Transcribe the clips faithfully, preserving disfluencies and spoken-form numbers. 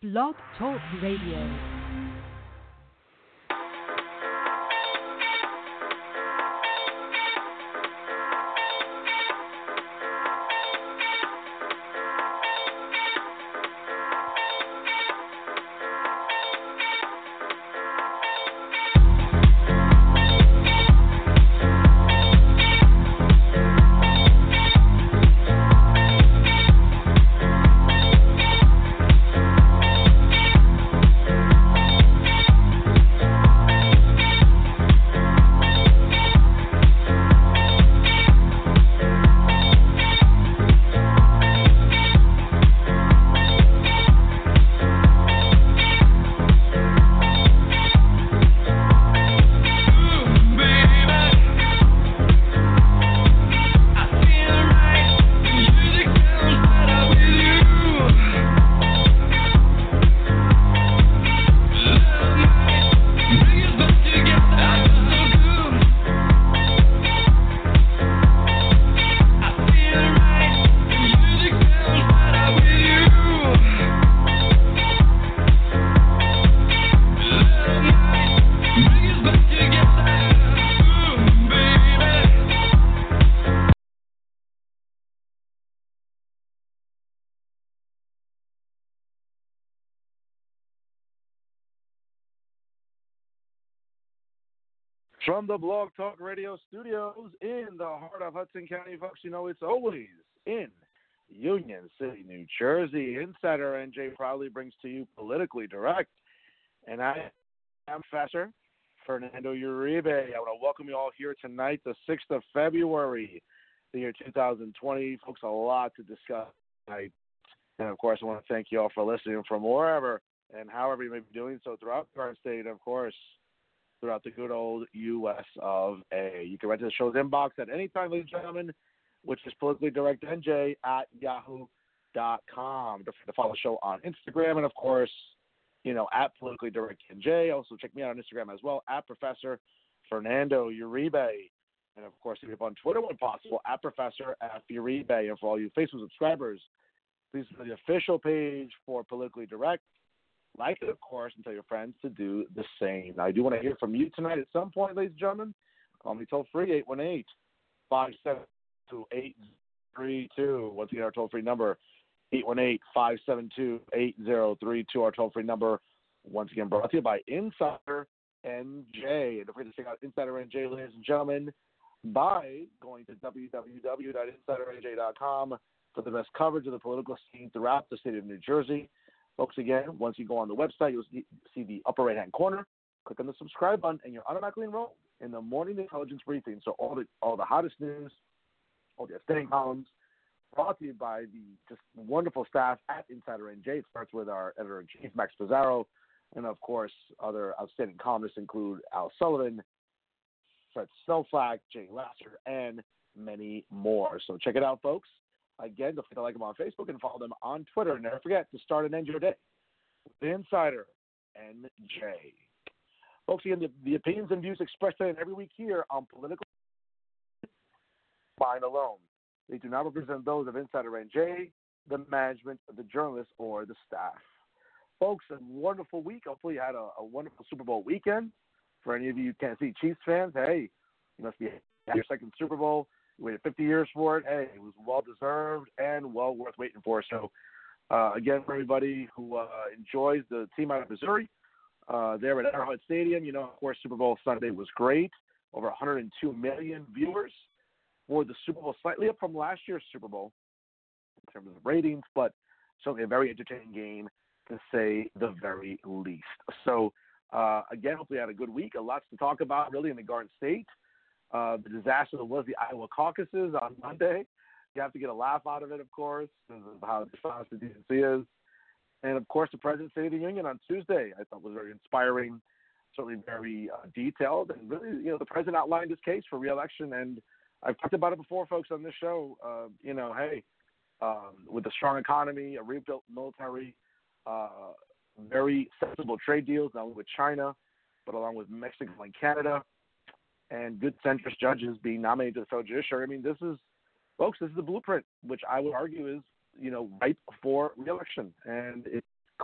Blog Talk Radio. From the Blog Talk Radio studios in the heart of Hudson County, folks, you know it's always in Union City, New Jersey. Insider N J proudly brings to you Politically Direct. And I am Professor Fernando Uribe. I want to welcome you all here tonight, the sixth of February, the year two thousand twenty. Folks, a lot to discuss tonight. And, of course, I want to thank you all for listening from wherever and however you may be doing so throughout our state, of course, throughout the good old U S of A. You can write to the show's inbox at any time, ladies and gentlemen, which is politically direct N J at yahoo dot com. Don't forget to follow the show on Instagram and, of course, you know, at politically direct N J. Also, check me out on Instagram as well, at Professor Fernando Uribe. And, of course, hit me up on Twitter when possible, at Professor F. Uribe. And for all you Facebook subscribers, please visit the official page for Politically Direct. Like it, of course, and tell your friends to do the same. Now, I do want to hear from you tonight at some point, ladies and gentlemen. Call me toll free, eight one eight, five seven two, eight zero three two. Once again, our toll-free number, eight one eight, five seven two, eight zero three two. Our toll-free number, once again, brought to you by Insider N J. And don't forget to check out Insider N J, ladies and gentlemen, by going to w w w dot insider n j dot com for the best coverage of the political scene throughout the state of New Jersey. Folks, again, once you go on the website, you'll see the upper right-hand corner. Click on the subscribe button, and you're automatically enrolled in the morning intelligence briefing. So all the all the hottest news, all the outstanding columns, brought to you by the just wonderful staff at Insider N J. It starts with our editor-in-chief, Max Pizarro, and, of course, other outstanding columnists include Al Sullivan, Fred Snowflake, Jay Lasser, and many more. So check it out, folks. Again, don't forget to like them on Facebook and follow them on Twitter. And never forget to start and end your day with the Insider N J. Folks, again, the, the opinions and views expressed today and every week here on Political mine alone. They do not represent those of Insider N J, the management, the journalists, or the staff. Folks, a wonderful week. Hopefully you had a, a wonderful Super Bowl weekend. For any of you Kansas City Chiefs fans, hey, you must be your second Super Bowl. You waited fifty years for it. Hey, it was well-deserved and well worth waiting for. So, uh, again, for everybody who uh, enjoys the team out of Missouri, uh, there at Arrowhead Stadium, you know, of course, Super Bowl Sunday was great. Over one hundred two million viewers for the Super Bowl, slightly up from last year's Super Bowl in terms of ratings, but certainly a very entertaining game, to say the very least. So, uh, again, hopefully you had a good week. A lot to talk about, really, in the Garden State. Uh, the disaster that was the Iowa caucuses on Monday. You have to get a laugh out of it, of course, because of how dishonest the D N C is. And, of course, the President's State of the Union on Tuesday I thought was very inspiring, certainly very uh, detailed. And really, you know, the President outlined his case for re-election. And I've talked about it before, folks, on this show. Uh, you know, hey, um, with a strong economy, a rebuilt military, uh, very sensible trade deals, not only with China, but along with Mexico and Canada, and good centrist judges being nominated to the federal judiciary. I mean, this is, folks, this is the blueprint, which I would argue is, you know, ripe for re-election. And it's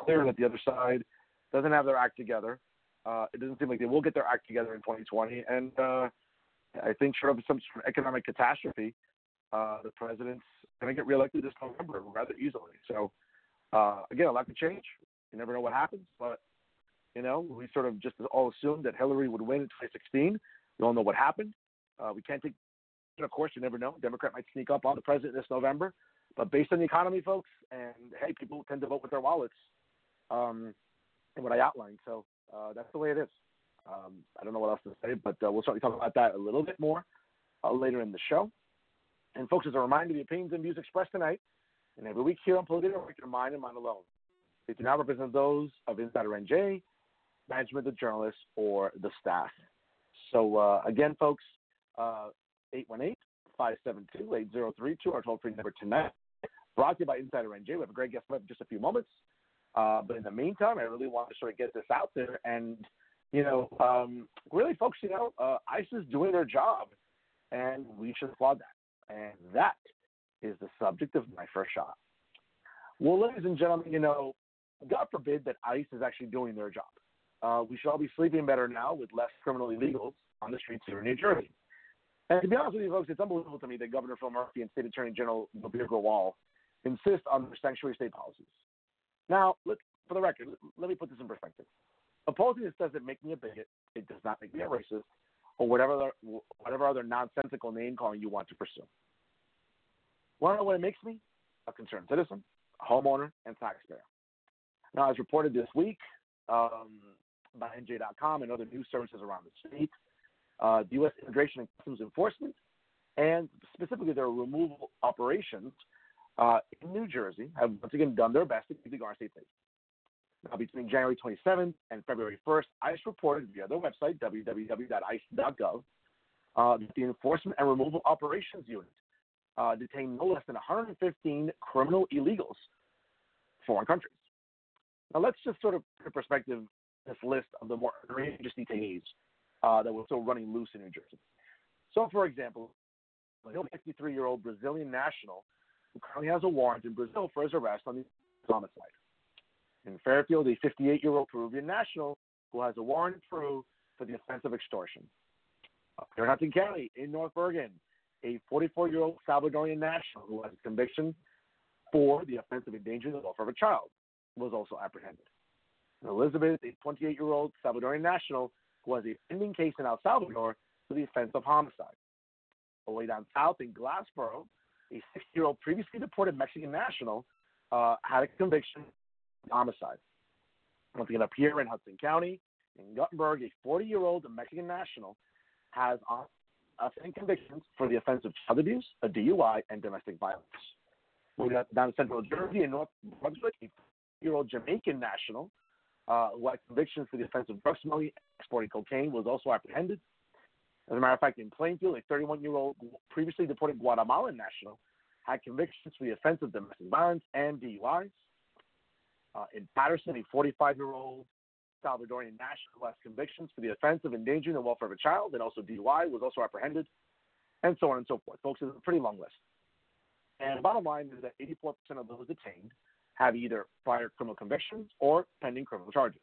clear that the other side doesn't have their act together. Uh, it doesn't seem like they will get their act together in twenty twenty. And uh, I think short of some sort of economic catastrophe, uh, the president's going to get reelected this November rather easily. So, uh, again, a lot could change. You never know what happens. But, you know, we sort of just all assumed that Hillary would win in twenty sixteen. We all know what happened. Uh, we can't take, of course, you never know. Democrat might sneak up on the president this November. But based on the economy, folks, and, hey, people tend to vote with their wallets, um, and what I outlined. So uh, that's the way it is. Um, I don't know what else to say, but uh, we'll certainly talk about that a little bit more uh, later in the show. And, folks, as a reminder, the opinions and views expressed tonight and every week here on Political are your mind and mine alone. They do not represent those of Insider N J, management, the journalists, or the staff. So, uh, again, folks, uh, eight one eight, five seven two, eight zero three two, our toll-free number tonight. Brought to you by Insider N J. We have a great guest in just a few moments. Uh, but in the meantime, I really want to sort of get this out there. And, you know, um, really, folks, you know, uh, ICE is doing their job, and we should applaud that. And that is the subject of my first shot. Well, ladies and gentlemen, you know, God forbid that ICE is actually doing their job. Uh, we should all be sleeping better now with less criminal illegals on the streets here in New Jersey. And to be honest with you, folks, it's unbelievable to me that Governor Phil Murphy and State Attorney General Bill Grewal insist on their sanctuary state policies. Now, let, for the record, let me put this in perspective. Opposing this doesn't make me a bigot. It does not make me a racist, or whatever other, whatever other nonsensical name-calling you want to pursue. Want to know what it makes me? A concerned citizen, a homeowner, and taxpayer. Now, as reported this week um, by N J dot com and other news services around the state, uh, the U S Immigration and Customs Enforcement, and specifically their removal operations uh, in New Jersey, have once again done their best to keep the Garden State safe. Now, between January twenty-seventh and February first, ICE reported via their website, w w w dot ice dot gov, uh, that the Enforcement and Removal Operations Unit uh, detained no less than one hundred fifteen criminal illegals in foreign countries. Now, let's just sort of put in perspective this list of the more outrageous detainees uh, that were still running loose in New Jersey. So, for example, a sixty-three-year-old Brazilian national who currently has a warrant in Brazil for his arrest on the homicide. In Fairfield, a fifty-eight-year-old Peruvian national who has a warrant in Peru for the offense of extortion. Up here in Hudson County, in North Bergen, a forty-four-year-old Salvadorian national who has a conviction for the offense of endangering the welfare of a child was also apprehended. In Elizabeth, a twenty-eight-year-old Salvadorian national who has a pending case in El Salvador for the offense of homicide. All the way down south in Glassboro, a sixty-year-old previously deported Mexican national uh, had a conviction for homicide. Once again, up here in Hudson County, in Guttenberg, a forty-year-old Mexican national has offending convictions for the offense of child abuse, a D U I, and domestic violence. Moving down to Central Jersey in North Brunswick, a year-old Jamaican national uh, who had convictions for the offense of drug smuggling, exporting cocaine, was also apprehended. As a matter of fact, in Plainfield, a thirty-one-year-old previously deported Guatemalan national had convictions for the offense of domestic violence and D U Is. Uh, in Patterson, a forty-five-year-old Salvadorian national who has convictions for the offense of endangering the welfare of a child and also D U I was also apprehended, and so on and so forth. Folks, it's a pretty long list. And the bottom line is that eighty-four percent of those detained have either prior criminal convictions or pending criminal charges.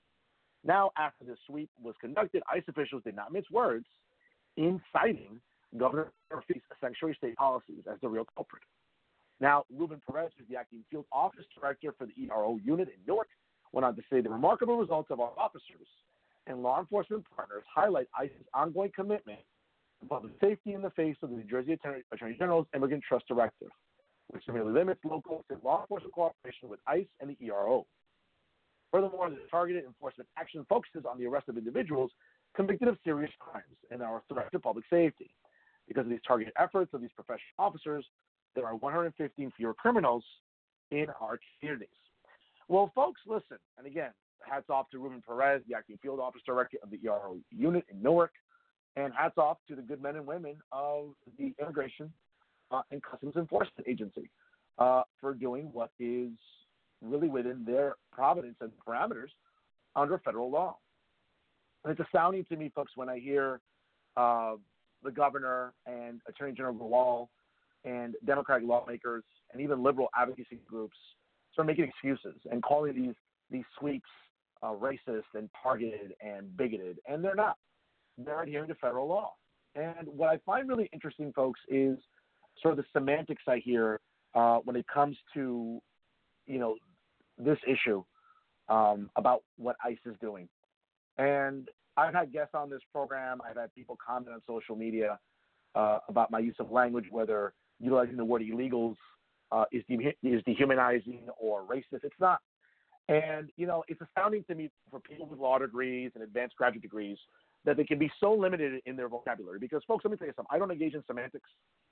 Now, after this sweep was conducted, ICE officials did not mince words in citing Governor Murphy's sanctuary state policies as the real culprit. Now, Ruben Perez, who's the acting field office director for the E R O unit in Newark, went on to say the remarkable results of our officers and law enforcement partners highlight ICE's ongoing commitment to public safety in the face of the New Jersey Attorney, Attorney General's Immigrant Trust Directive, which severely limits local and law enforcement cooperation with ICE and the E R O. Furthermore, the targeted enforcement action focuses on the arrest of individuals convicted of serious crimes and are a threat to public safety. Because of these targeted efforts of these professional officers, there are one hundred fifteen fewer criminals in our communities. Well, folks, listen, and again, hats off to Ruben Perez, the acting field office director of the E R O unit in Newark, and hats off to the good men and women of the Immigration uh, and Customs Enforcement Agency uh, for doing what is really within their providence and parameters under federal law. And it's astounding to me, folks, when I hear uh, the governor and Attorney General Grewal and Democratic lawmakers and even liberal advocacy groups start making excuses and calling these these sweeps uh, racist and targeted and bigoted, and they're not. They're adhering to federal law. And what I find really interesting, folks, is sort of the semantics I hear uh, when it comes to, you know, this issue um, about what ICE is doing. And I've had guests on this program. I've had people comment on social media uh, about my use of language, whether utilizing the word illegals uh, is, de- is dehumanizing or racist. It's not. And, you know, it's astounding to me for people with law degrees and advanced graduate degrees that they can be so limited in their vocabulary. Because, folks, let me tell you something. I don't engage in semantics.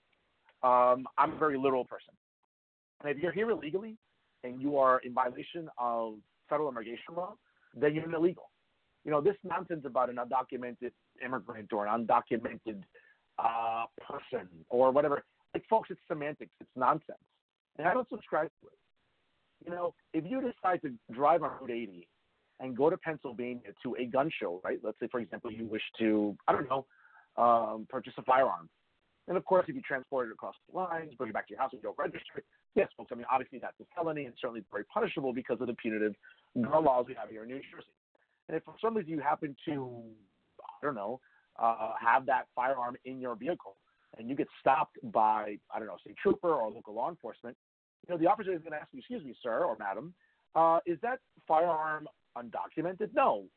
Um, I'm a very literal person. And if you're here illegally and you are in violation of federal immigration law, then you're illegal. You know, this nonsense about an undocumented immigrant or an undocumented uh, person or whatever, like, folks, it's semantics. It's nonsense. And I don't subscribe to it. You know, if you decide to drive on Route eighty and go to Pennsylvania to a gun show, right? Let's say, for example, you wish to, I don't know, um, purchase a firearm. And, of course, if you transport it across the lines, bring it back to your house and don't register it, yes, folks, I mean, obviously that's a felony and certainly very punishable because of the punitive gun laws we have here in New Jersey. And if for some reason you happen to, I don't know, uh, have that firearm in your vehicle and you get stopped by, I don't know, state trooper or local law enforcement, you know, the officer is going to ask you, excuse me, sir or madam, uh, is that firearm undocumented? No.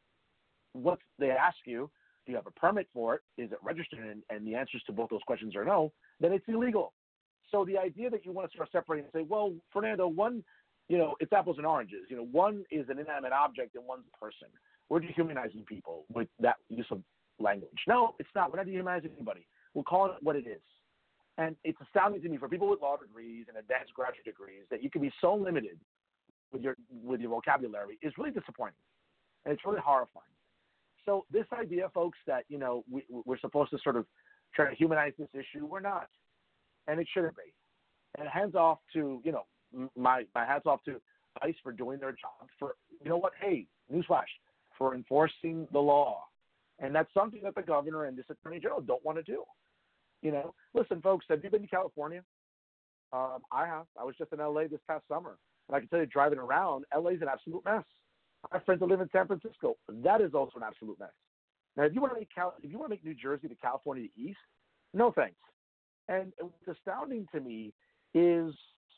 What they ask you, do you have a permit for it? Is it registered? And, and the answers to both those questions are no, then it's illegal. So the idea that you want to sort of separate and say, well, Fernando, one, you know, it's apples and oranges. You know, one is an inanimate object and one's a person. We're dehumanizing people with that use of language. No, it's not. We're not dehumanizing anybody. We'll call it what it is. And it's astounding to me for people with law degrees and advanced graduate degrees that you can be so limited with your with your vocabulary is really disappointing. And it's really horrifying. So this idea, folks, that, you know, we, we're supposed to sort of try to humanize this issue, we're not. And it shouldn't be. And hands off to, you know, my, my hats off to ICE for doing their job, for, you know what, hey, newsflash, for enforcing the law. And that's something that the governor and this attorney general don't want to do. You know, listen, folks, have you been to California? Um, I have. I was just in L A this past summer. And I can tell you, driving around, L A is an absolute mess. I have friends that live in San Francisco. That is also an absolute mess. Now, if you want to make Cal- if you want to make New Jersey to California to East, no thanks. And what's astounding to me is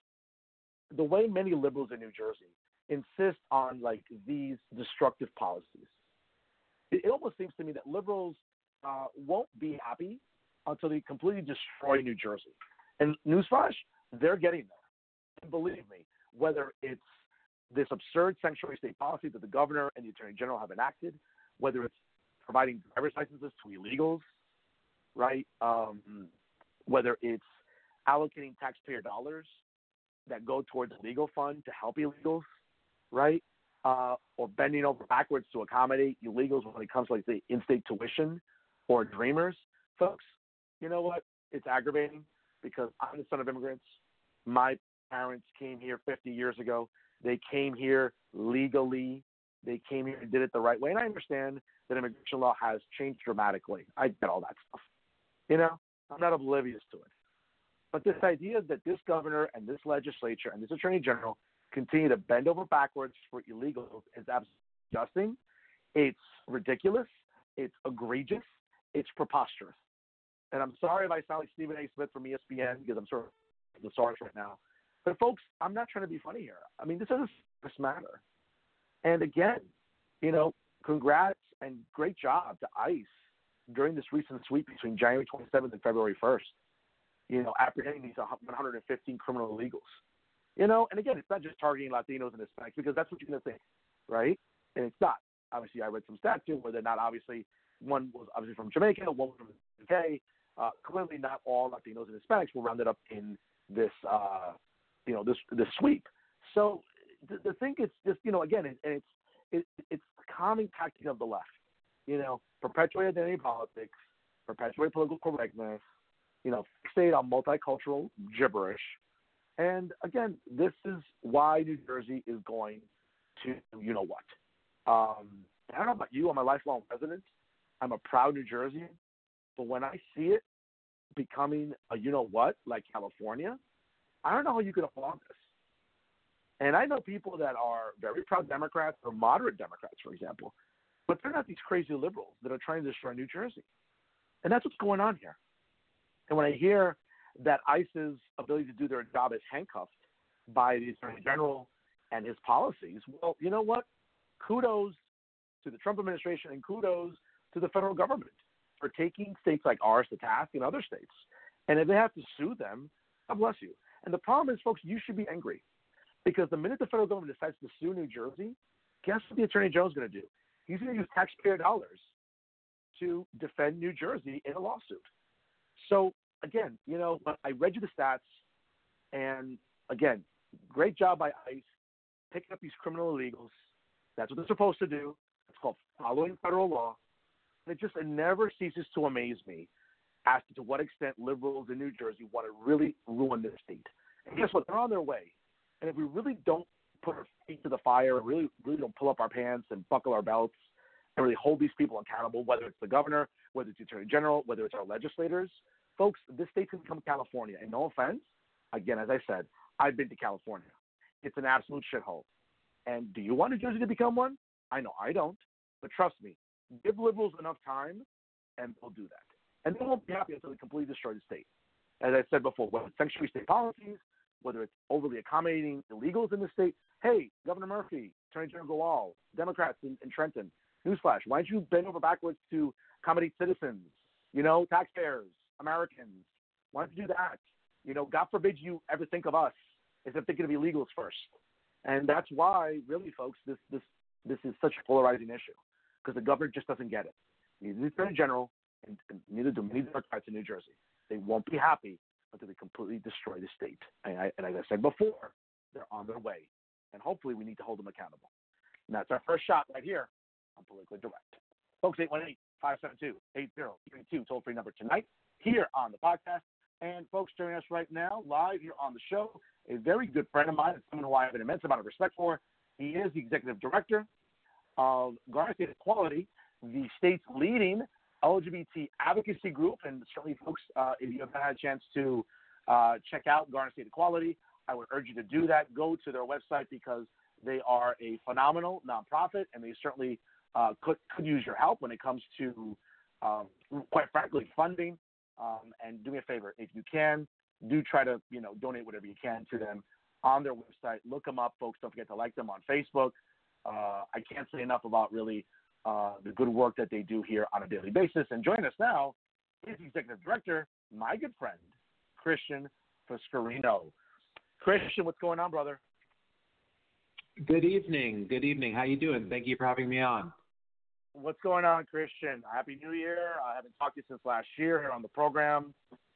the way many liberals in New Jersey insist on, like, these destructive policies. It, it almost seems to me that liberals uh, won't be happy until they completely destroy New Jersey. And newsflash, they're getting there. And believe me, whether it's this absurd sanctuary state policy that the governor and the attorney general have enacted, whether it's providing driver's licenses to illegals, right? Um, whether it's allocating taxpayer dollars that go towards a legal fund to help illegals, right? Uh, or bending over backwards to accommodate illegals when it comes to, like, the in-state tuition or dreamers. Folks, you know what? It's aggravating because I'm the son of immigrants. My parents came here fifty years ago. They came here legally. They came here and did it the right way. And I understand that immigration law has changed dramatically. I get all that stuff. You know, I'm not oblivious to it. But this idea that this governor and this legislature and this attorney general continue to bend over backwards for illegals is absolutely disgusting. It's ridiculous. It's egregious. It's preposterous. And I'm sorry if I sound like Stephen A. Smith from E S P N because I'm sort of the source right now. But, folks, I'm not trying to be funny here. I mean, this is a serious matter. And, again, you know, congrats and great job to ICE during this recent sweep between January twenty-seventh and February first, you know, apprehending these one hundred fifteen criminal illegals. You know, and, again, it's not just targeting Latinos and Hispanics because that's what you're going to think, right? And it's not. Obviously, I read some stats, too, where they're not obviously – one was obviously from Jamaica, one was from the U K. Uh, clearly not all Latinos and Hispanics were rounded up in this uh, – you know, this this sweep. So the, the thing is just, you know, again, it, it's it, it's the calming tactic of the left. You know, perpetuate identity politics, perpetuate political correctness, you know, fixate on multicultural gibberish. And again, this is why New Jersey is going to, you know what. Um, I don't know about you, I'm a lifelong resident. I'm a proud New Jerseyan. But when I see it becoming a you know what, like California, I don't know how you could applaud this. And I know people that are very proud Democrats or moderate Democrats, for example, but they're not these crazy liberals that are trying to destroy New Jersey. And that's what's going on here. And when I hear that ICE's ability to do their job is handcuffed by the Attorney General and his policies, well, you know what? Kudos to the Trump administration and kudos to the federal government for taking states like ours to task and other states. And if they have to sue them, God bless you. And the problem is, folks, you should be angry because the minute the federal government decides to sue New Jersey, guess what the Attorney General is going to do? He's going to use taxpayer dollars to defend New Jersey in a lawsuit. So, again, you know, I read you the stats, and, again, great job by ICE picking up these criminal illegals. That's what they're supposed to do. It's called following federal law. And it just it never ceases to amaze me as to what extent liberals in New Jersey want to really ruin this state. And guess what? They're on their way. And if we really don't put our feet to the fire, really, really don't pull up our pants and buckle our belts and really hold these people accountable, whether it's the governor, whether it's the Attorney General, whether it's our legislators, folks, this state can become California. And no offense, again, as I said, I've been to California. It's an absolute shithole. And do you want New Jersey to become one? I know I don't. But trust me, give liberals enough time, and they'll do that. And they won't be happy until they completely destroy the state. As I said before, whether it's sanctuary state policies, whether it's overly accommodating illegals in the state. Hey, Governor Murphy, Attorney General Gowal, Democrats in, in Trenton, newsflash, why don't you bend over backwards to accommodate citizens, you know, taxpayers, Americans? Why don't you do that? You know, God forbid you ever think of us as if thinking of illegals first. And that's why, really, folks, this this this is such a polarizing issue because the governor just doesn't get it. Neither the Attorney General and, and neither do many Democrats in New Jersey. They won't be happy until they completely destroy the state. And, I, and as I said before, they're on their way. And hopefully we need to hold them accountable. And that's our first shot right here on Politically Direct. Folks, eight one eight, five seven two, eight zero three two, toll-free number tonight here on the podcast. And folks, joining us right now, live here on the show, a very good friend of mine, and someone who I have an immense amount of respect for. He is the executive director of Garden State Equality, the state's leading L G B T advocacy group. And certainly, folks, uh, if you haven't had a chance to uh, check out Garden State Equality, I would urge you to do that. Go to their website because they are a phenomenal nonprofit, and they certainly uh, could, could use your help when it comes to, um, quite frankly, funding. Um, and do me a favor, if you can, do try to, you know, donate whatever you can to them on their website. Look them up, folks. Don't forget to like them on Facebook. Uh, I can't say enough about really uh, the good work that they do here on a daily basis. And join us now is the executive director, my good friend, Christian Foscarino. Christian, what's going on, brother? Good evening. Good evening. How you doing? Thank you for having me on. What's going on, Christian? Happy New Year. I haven't talked to you since last year here on the program.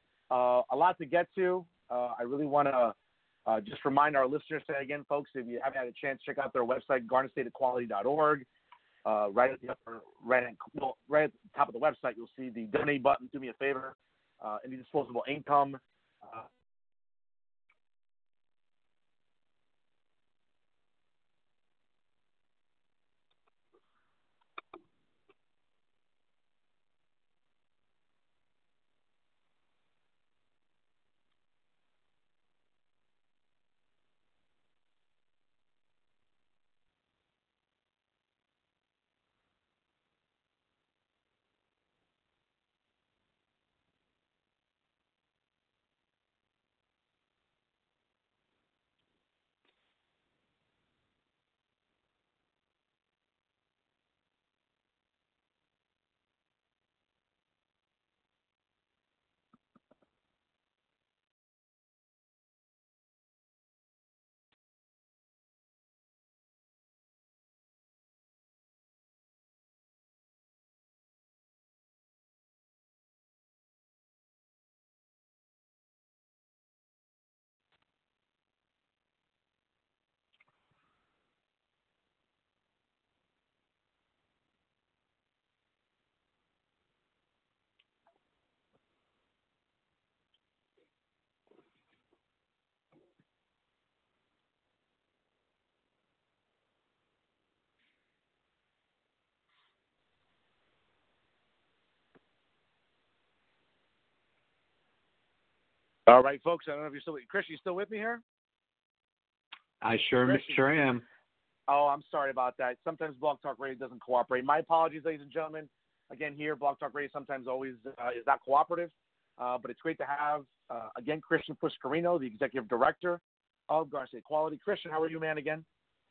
Uh, a lot to get to. Uh, I really want to uh, just remind our listeners today again, folks, if you haven't had a chance, check out their website, garden state equality dot org. Uh, right at the upper, right, at, well, right at the top of the website, you'll see the donate button. Do me a favor. Uh, any disposable income. Uh, All right, folks. I don't know if you're still, Chris, you still with me here? I sure, Christian. sure am. Oh, I'm sorry about that. Sometimes Blog Talk Radio doesn't cooperate. My apologies, ladies and gentlemen. Again, here, Blog Talk Radio sometimes always uh, is not cooperative, uh, but it's great to have, uh, again, Christian Fuscarino, the Executive Director of Garden State Equality. Christian, how are you, man, again?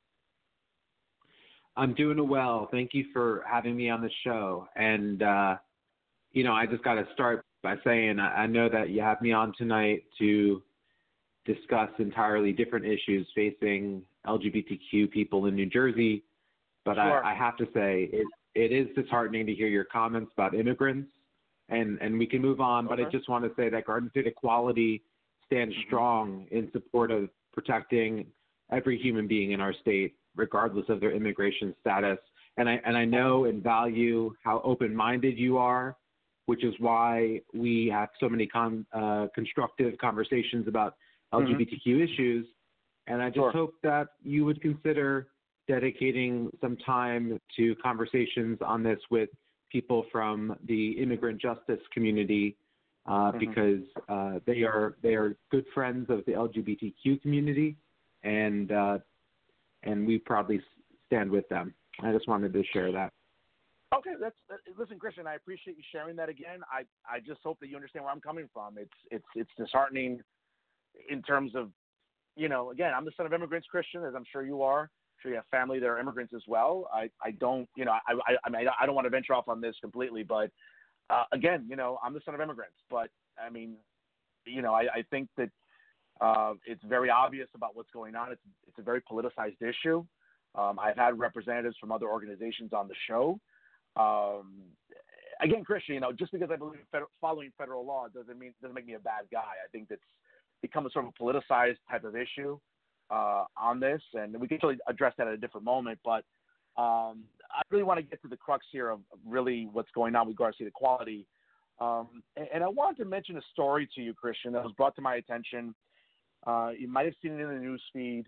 I'm doing well. Thank you for having me on the show. And, uh, you know, I just got to start by saying I, I know that you have me on tonight to discuss entirely different issues facing L G B T Q people in New Jersey. But Sure. I, I have to say it, it is disheartening to hear your comments about immigrants, and, and we can move on. Okay. But I just want to say that Garden State Equality stands Mm-hmm. strong in support of protecting every human being in our state, regardless of their immigration status. And I, and I know and value how open-minded you are, which is why we have so many con, uh, constructive conversations about L G B T Q mm-hmm. issues. And I just Sure. hope that you would consider dedicating some time to conversations on this with people from the immigrant justice community, uh, mm-hmm. because uh, they are they are good friends of the L G B T Q community, and uh, and we proudly stand with them. I just wanted to share that. Okay, that's uh, listen, Christian. I appreciate you sharing that again. I, I just hope that you understand where I'm coming from. It's it's it's disheartening in terms of, you know, again, I'm the son of immigrants, Christian, as I'm sure you are. I'm sure you have family that are immigrants as well. I, I don't, you know, I I I mean I don't want to venture off on this completely, but uh, again, you know, I'm the son of immigrants. But I mean, you know, I, I think that uh, it's very obvious about what's going on. It's it's a very politicized issue. Um, I've had representatives from other organizations on the show. Um, again, Christian, you know, just because I believe federal, following federal law doesn't mean doesn't make me a bad guy. I think that's become a sort of a politicized type of issue uh, on this, and we can really address that at a different moment. But um, I really want to get to the crux here of really what's going on with Garden State Equality. Um, and, and I wanted to mention a story to you, Christian, that was brought to my attention. Uh, you might have seen it in the news feed.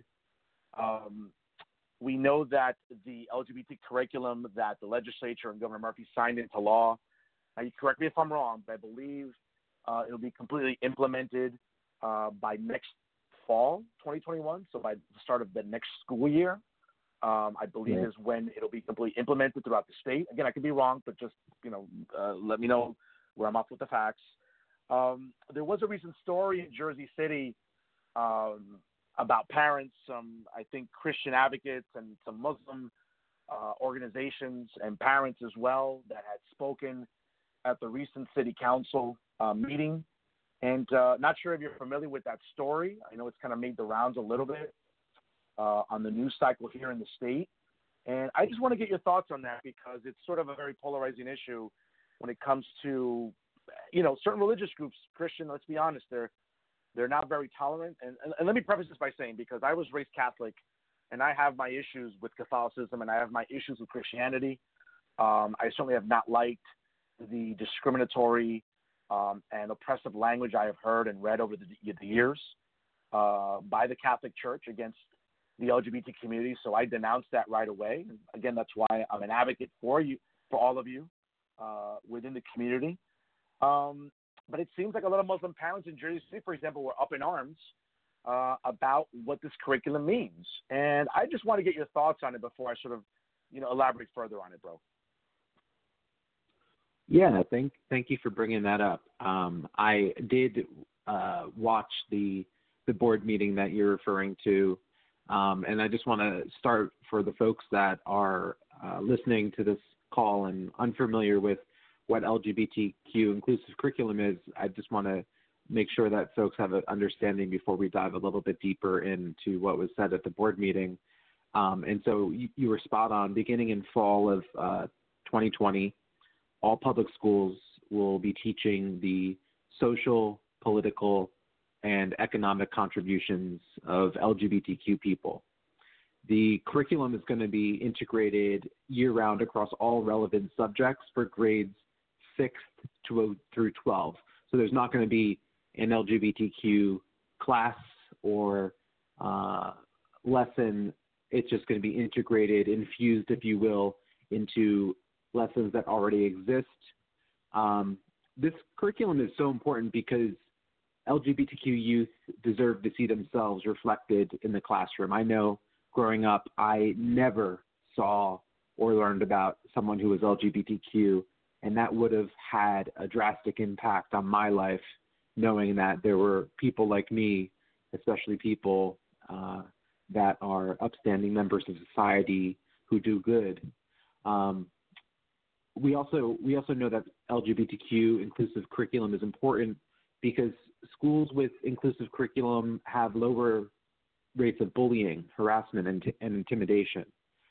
Um, We know that the L G B T curriculum that the legislature and Governor Murphy signed into law, now you correct me if I'm wrong, but I believe uh, it'll be completely implemented uh, by next fall, twenty twenty-one, so by the start of the next school year, um, I believe yeah. is when it'll be completely implemented throughout the state. Again, I could be wrong, but just, you know, uh, let me know where I'm off with the facts. Um, there was a recent story in Jersey City um, about parents, some, I think, Christian advocates and some Muslim uh, organizations and parents as well that had spoken at the recent city council uh, meeting. And uh, not sure if you're familiar with that story. I know it's kind of made the rounds a little bit uh, on the news cycle here in the state. And I just want to get your thoughts on that because it's sort of a very polarizing issue when it comes to, you know, certain religious groups. Christian, let's be honest, they're They're not very tolerant. And, and, and let me preface this by saying, because I was raised Catholic and I have my issues with Catholicism and I have my issues with Christianity. Um, I certainly have not liked the discriminatory um, and oppressive language I have heard and read over the, the years uh, by the Catholic Church against the L G B T community. So I denounced that right away. And again, that's why I'm an advocate for you, for all of you uh, within the community. Um, But it seems like a lot of Muslim parents in Jersey City, for example, were up in arms uh, about what this curriculum means. And I just want to get your thoughts on it before I sort of, you know, elaborate further on it, bro. Yeah, thank thank you for bringing that up. Um, I did uh, watch the the board meeting that you're referring to, um, and I just want to start for the folks that are uh, listening to this call and unfamiliar with what L G B T Q inclusive curriculum is. I just want to make sure that folks have an understanding before we dive a little bit deeper into what was said at the board meeting. Um, and so you, you were spot on. Beginning in fall of uh, twenty twenty, all public schools will be teaching the social, political, and economic contributions of L G B T Q people. The curriculum is going to be integrated year-round across all relevant subjects for grades sixth to through twelve. So there's not going to be an L G B T Q class or uh, lesson. It's just going to be integrated, infused, if you will, into lessons that already exist. Um, this curriculum is so important because L G B T Q youth deserve to see themselves reflected in the classroom. I know growing up, I never saw or learned about someone who was L G B T Q, and that would have had a drastic impact on my life, knowing that there were people like me, especially people uh, that are upstanding members of society who do good. Um, we also we also know that L G B T Q inclusive curriculum is important because schools with inclusive curriculum have lower rates of bullying, harassment, and, and intimidation.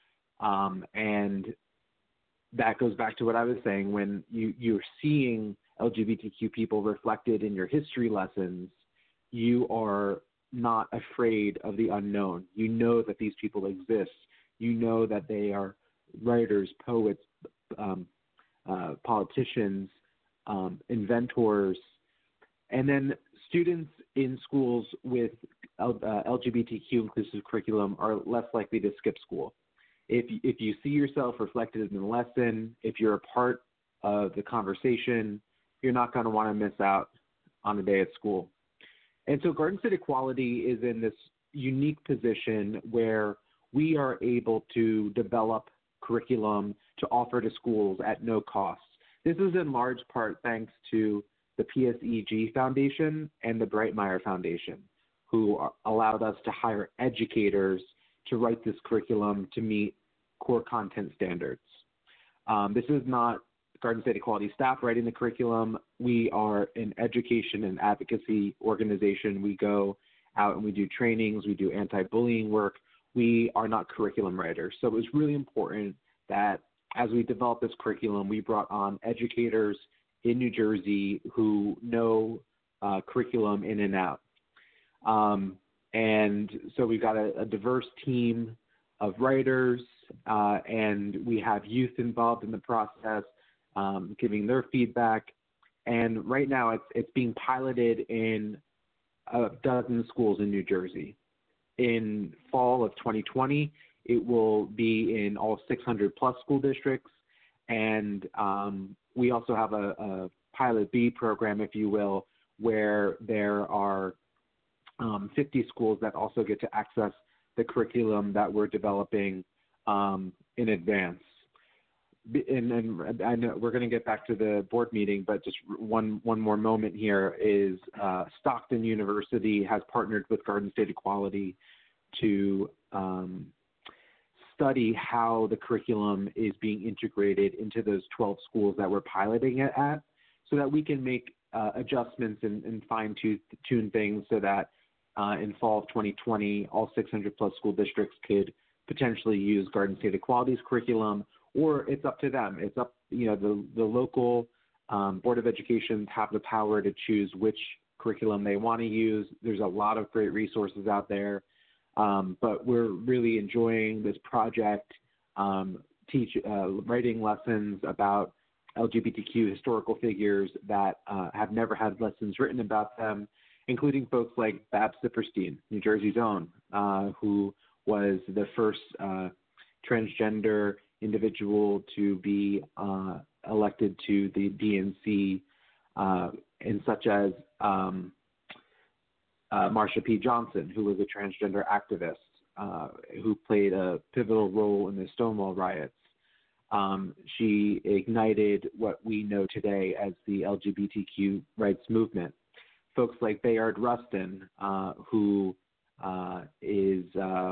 Um, and that goes back to what I was saying, when you, you're seeing L G B T Q people reflected in your history lessons, you are not afraid of the unknown. You know that these people exist. You know that they are writers, poets, um, uh, politicians, um, inventors. And then students in schools with L, uh, L G B T Q inclusive curriculum are less likely to skip school. If, if you see yourself reflected in the lesson, if you're a part of the conversation, you're not going to want to miss out on a day at school. And so Garden State Equality is in this unique position where we are able to develop curriculum to offer to schools at no cost. This is in large part thanks to the P S E G Foundation and the Brightmeyer Foundation, who are, allowed us to hire educators to write this curriculum to meet core content standards. Um, this is not Garden State Equality staff writing the curriculum. We are an education and advocacy organization. We go out and we do trainings. We do anti-bullying work. We are not curriculum writers. So it was really important that as we developed this curriculum, we brought on educators in New Jersey who know uh, curriculum in and out. Um, and so we've got a, a diverse team of writers, uh, and we have youth involved in the process, um, giving their feedback. And right now it's, it's being piloted in a dozen schools in New Jersey. In fall of twenty twenty, it will be in all six hundred plus school districts. And um, we also have a, a pilot B program, if you will, where there are um, fifty schools that also get to access the curriculum that we're developing um, in advance. And, and I know we're going to get back to the board meeting, but just one one more moment here is uh, Stockton University has partnered with Garden State Equality to um, study how the curriculum is being integrated into those twelve schools that we're piloting it at, so that we can make uh, adjustments and, and fine-tune things so that uh, in fall of twenty twenty, all six hundred plus school districts could potentially use Garden State Equality's curriculum, or it's up to them. It's up, you know, the, the local um, Board of Education have the power to choose which curriculum they want to use. There's a lot of great resources out there. Um, but we're really enjoying this project, um, teach, uh, writing lessons about L G B T Q historical figures that uh, have never had lessons written about them, including folks like Babs Zipperstein, New Jersey's own, uh, who was the first uh, transgender individual to be uh, elected to the D N C, uh, and such as um, Uh, Marsha P. Johnson, who was a transgender activist uh, who played a pivotal role in the Stonewall riots. Um, she ignited what we know today as the L G B T Q rights movement. Folks like Bayard Rustin, uh, who uh, is uh,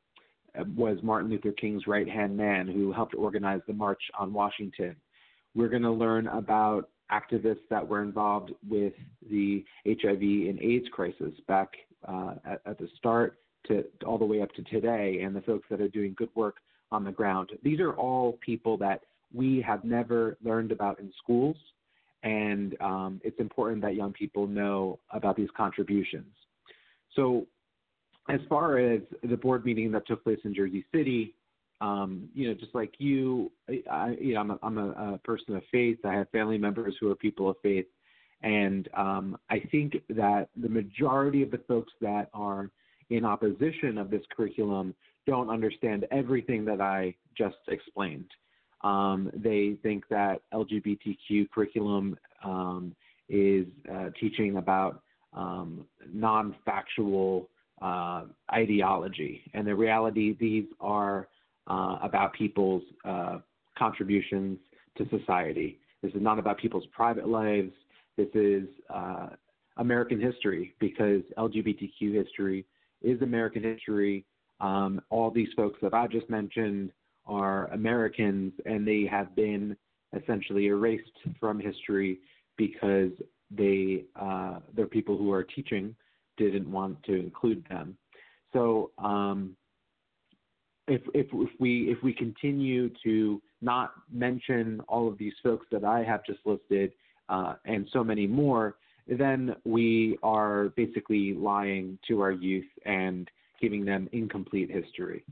was Martin Luther King's right-hand man, who helped organize the March on Washington. We're going to learn about activists that were involved with the H I V and AIDS crisis back uh, at, at the start to all the way up to today, and the folks that are doing good work on the ground. These are all people that we have never learned about in schools, and um, it's important that young people know about these contributions. So as far as the board meeting that took place in Jersey City, Um, you know, just like you, I, you know, I'm, a, I'm a, a person of faith. I have family members who are people of faith. And um, I think that the majority of the folks that are in opposition of this curriculum don't understand everything that I just explained. Um, they think that L G B T Q curriculum um, is uh, teaching about um, non-factual uh, ideology. And the reality, these are uh, about people's uh, contributions to society. This is not about people's private lives. This is uh, American history, because L G B T Q history is American history. Um, all these folks that I just mentioned are Americans, and they have been essentially erased from history because they uh, the people who are teaching didn't want to include them. So um, if, if if we if we continue to not mention all of these folks that I have just listed uh, and so many more, then we are basically lying to our youth and giving them incomplete history.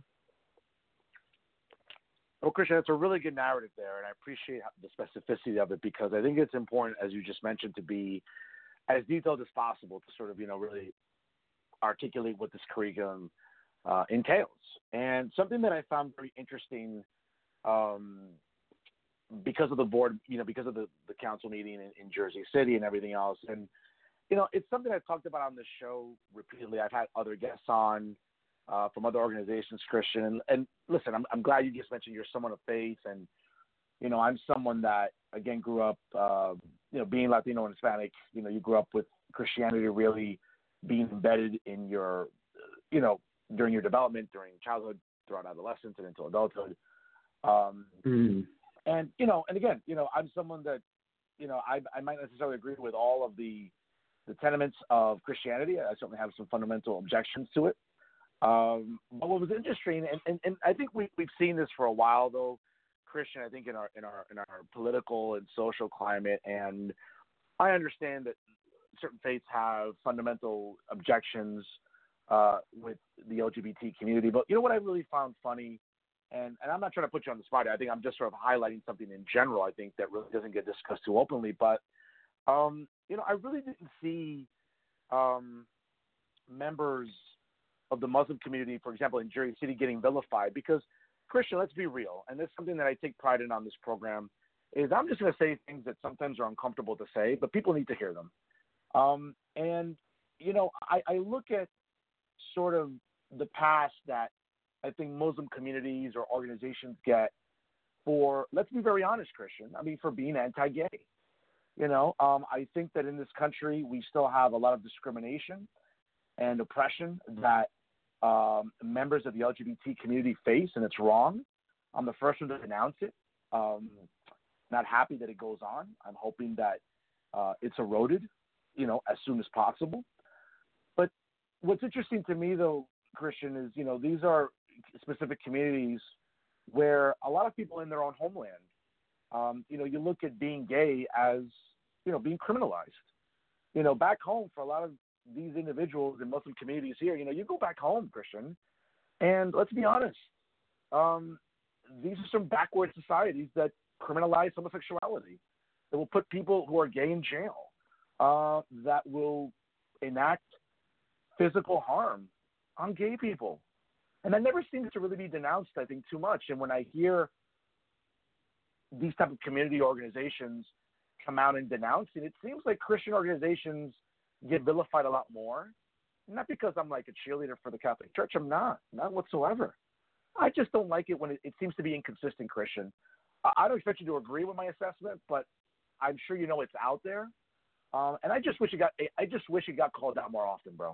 Well, Christian, that's a really good narrative there, and I appreciate the specificity of it, because I think it's important, as you just mentioned, to be as detailed as possible to sort of, you know, really articulate what this curriculum uh, entails. And something that I found very interesting um, because of the board, you know, because of the, the council meeting in, in Jersey City and everything else. And, you know, it's something I've talked about on this show repeatedly. I've had other guests on uh, from other organizations, Christian. And, and listen, I'm, I'm glad you just mentioned you're someone of faith. And, you know, I'm someone that, again, grew up, uh, you know, being Latino and Hispanic. You know, you grew up with Christianity really being embedded in your, you know, during your development, during childhood, throughout adolescence and into adulthood. Um, mm. And, you know, and again, you know, I'm someone that, you know, I, I might necessarily agree with all of the, the tenements of Christianity. I certainly have some fundamental objections to it. Um, but what was interesting, and, and, and I think we, we've seen this for a while, though, Christian, I think in our, in our, in our political and social climate, and I understand that certain faiths have fundamental objections uh, with the L G B T community. But you know what I really found funny? And, and I'm not trying to put you on the spot. I think I'm just sort of highlighting something in general, I think, that really doesn't get discussed too openly. But, um, you know, I really didn't see um, members of the Muslim community, for example, in Jersey City, getting vilified. Because, Christian, let's be real, and that's something that I take pride in on this program, is I'm just going to say things that sometimes are uncomfortable to say, but people need to hear them. Um, and, you know, I, I look at sort of the past that I think Muslim communities or organizations get for, let's be very honest, Christian, I mean, for being anti-gay. You know, um, I think that in this country, we still have a lot of discrimination and oppression that um, members of the L G B T community face, and it's wrong. I'm the first one to denounce it. Um, not happy that it goes on. I'm hoping that uh, it's eroded, you know, as soon as possible. But what's interesting to me, though, Christian, is, you know, these are specific communities where a lot of people in their own homeland, um, you know, you look at being gay as, you know, being criminalized. You know, back home for a lot of these individuals in Muslim communities here, you know, you go back home, Christian, and let's be honest, um, these are some backward societies that criminalize homosexuality, that will put people who are gay in jail, uh, that will enact physical harm on gay people. And that never seems to really be denounced, I think, too much. And when I hear these type of community organizations come out and denounce it, it seems like Christian organizations get vilified a lot more. Not because I'm like a cheerleader for the Catholic Church. I'm not. Not whatsoever. I just don't like it when it, it seems to be inconsistent, Christian. I, I don't expect you to agree with my assessment, but I'm sure you know it's out there. Um, and I just wish it got. I just wish it got called out more often, bro.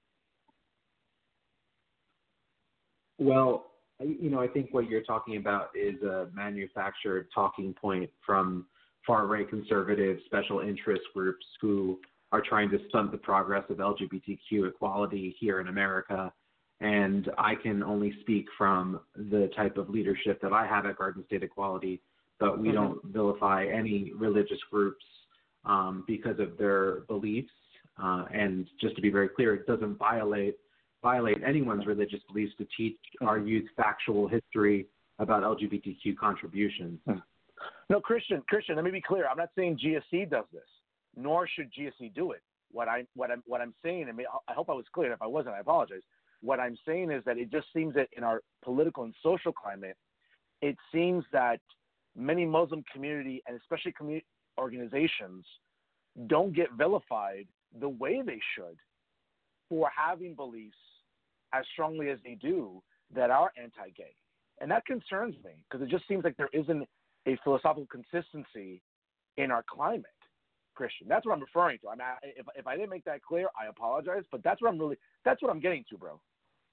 Well, you know, I think what you're talking about is a manufactured talking point from far-right conservative special interest groups who are trying to stunt the progress of L G B T Q equality here in America. And I can only speak from the type of leadership that I have at Garden State Equality, but we mm-hmm. don't vilify any religious groups um, because of their beliefs. Uh, and just to be very clear, it doesn't violate violate anyone's religious beliefs to teach our youth factual history about L G B T Q contributions. No, Christian, Christian, let me be clear. I'm not saying G S C does this, nor should G S C do it. What I what I'm what I'm saying, and I hope I was clear. If I wasn't, I apologize. What I'm saying is that it just seems that in our political and social climate, it seems that many Muslim community and especially community organizations don't get vilified the way they should for having beliefs as strongly as they do that are anti-gay. And that concerns me because it just seems like there isn't a philosophical consistency in our climate, Christian. That's what I'm referring to. I mean, I, if, if I didn't make that clear, I apologize, but that's what I'm really, that's what I'm getting to, bro.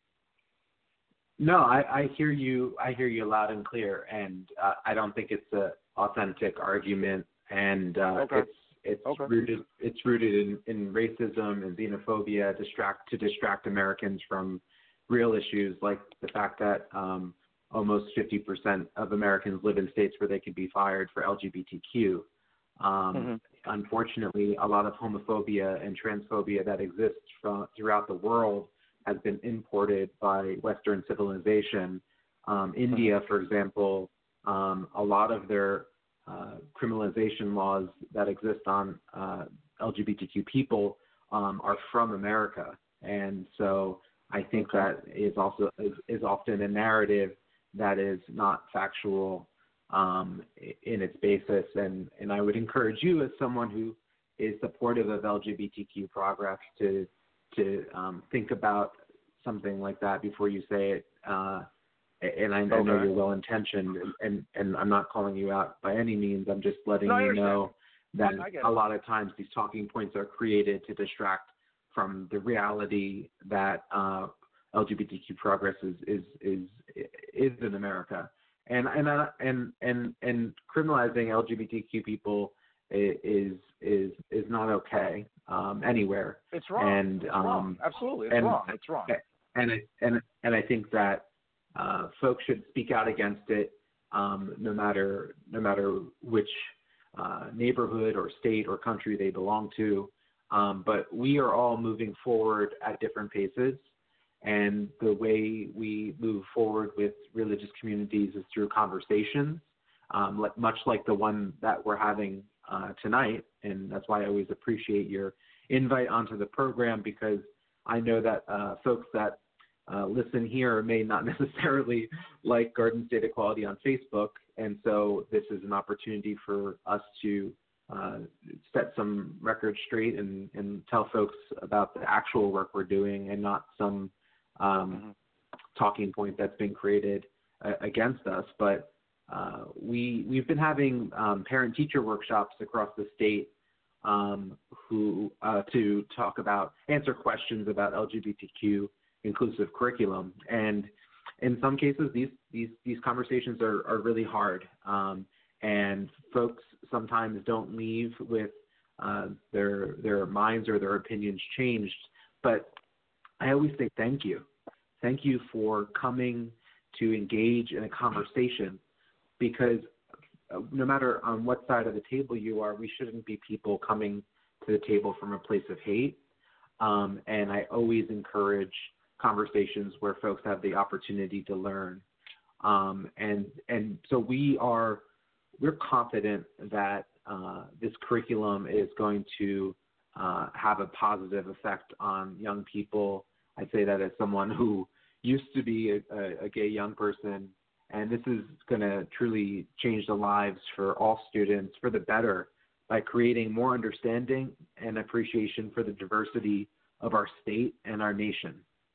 No, I, I hear you. I hear you loud and clear, and uh, I don't think it's an authentic argument. And uh, okay. it's it's okay. rooted it's rooted in, in racism and xenophobia, distract to distract Americans from real issues like the fact that um, almost fifty percent of Americans live in states where they could be fired for L G B T Q. Um, mm-hmm. Unfortunately, a lot of homophobia and transphobia that exists from, throughout the world has been imported by Western civilization. Um, India, for example, um, a lot of their uh, criminalization laws that exist on uh, L G B T Q people um, are from America. And so I think that is also is, is often a narrative that is not factual um, in its basis. And, and I would encourage you as someone who is supportive of L G B T Q progress to to um, think about something like that before you say it. Uh, and I, okay. I know you're well-intentioned, and, and, and I'm not calling you out by any means. I'm just letting no, you know that a lot it. of times these talking points are created to distract from the reality that uh, L G B T Q progress is is is, is in America. And and uh, and and and criminalizing L G B T Q people is is is not okay um, anywhere. It's wrong. And it's um, wrong. Absolutely, it's and, wrong. It's wrong. And and and I think that uh, folks should speak out against it, um, no matter no matter which uh, neighborhood or state or country they belong to. Um, but we are all moving forward at different paces. And the way we move forward with religious communities is through conversations, um, like, much like the one that we're having uh, tonight. And that's why I always appreciate your invite onto the program, because I know that uh, folks that uh, listen here may not necessarily like Garden State Equality on Facebook. And so this is an opportunity for us to uh, set some records straight and, and tell folks about the actual work we're doing and not some Um, mm-hmm. talking point that's been created uh, against us. But uh, we, we've been having um, parent-teacher workshops across the state um, who uh, to talk about, answer questions about L G B T Q inclusive curriculum. And in some cases, these, these, these conversations are, are really hard. Um, and folks sometimes don't leave with uh, their, their minds or their opinions changed. But I always say thank you. Thank you for coming to engage in a conversation, because no matter on what side of the table you are, we shouldn't be people coming to the table from a place of hate. Um, and I always encourage conversations where folks have the opportunity to learn. Um, and and so we are we're confident that uh, this curriculum is going to uh, have a positive effect on young people. I say that as someone who used to be a, a, a gay young person, and this is going to truly change the lives for all students for the better by creating more understanding and appreciation for the diversity of our state and our nation.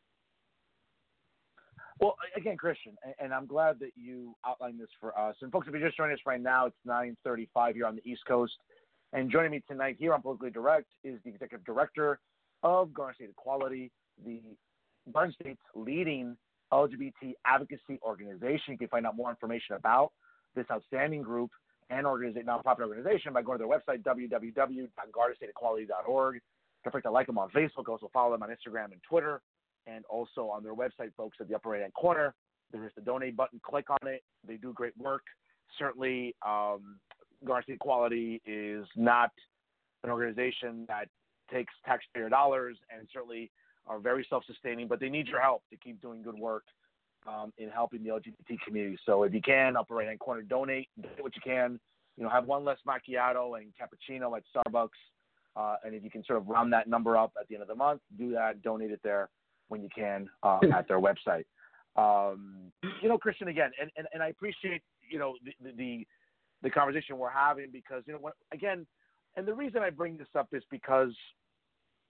Well, again, Christian, and I'm glad that you outlined this for us. And folks, if you're just joining us right now, it's nine thirty-five here on the East Coast. And joining me tonight here on Politically Direct is the Executive Director of Garden State Equality, the Garden State's leading L G B T advocacy organization. You can find out more information about this outstanding group and organiza- nonprofit organization by going to their website, w w w dot garden state equality dot org. Don't forget to like them on Facebook. Also follow them on Instagram and Twitter. And also on their website, folks, at the upper right-hand corner, there is the donate button. Click on it. They do great work. Certainly, um, Garden State Equality is not an organization that takes taxpayer dollars, and certainly are very self-sustaining, but they need your help to keep doing good work um, in helping the L G B T community. So if you can, upper right-hand corner, donate, donate what you can. You know, have one less macchiato and cappuccino at Starbucks. Uh, and if you can sort of round that number up at the end of the month, do that, donate it there when you can uh, at their website. Um, you know, Christian, again, and, and, and I appreciate, you know, the, the the conversation we're having because, you know, when, again, and the reason I bring this up is because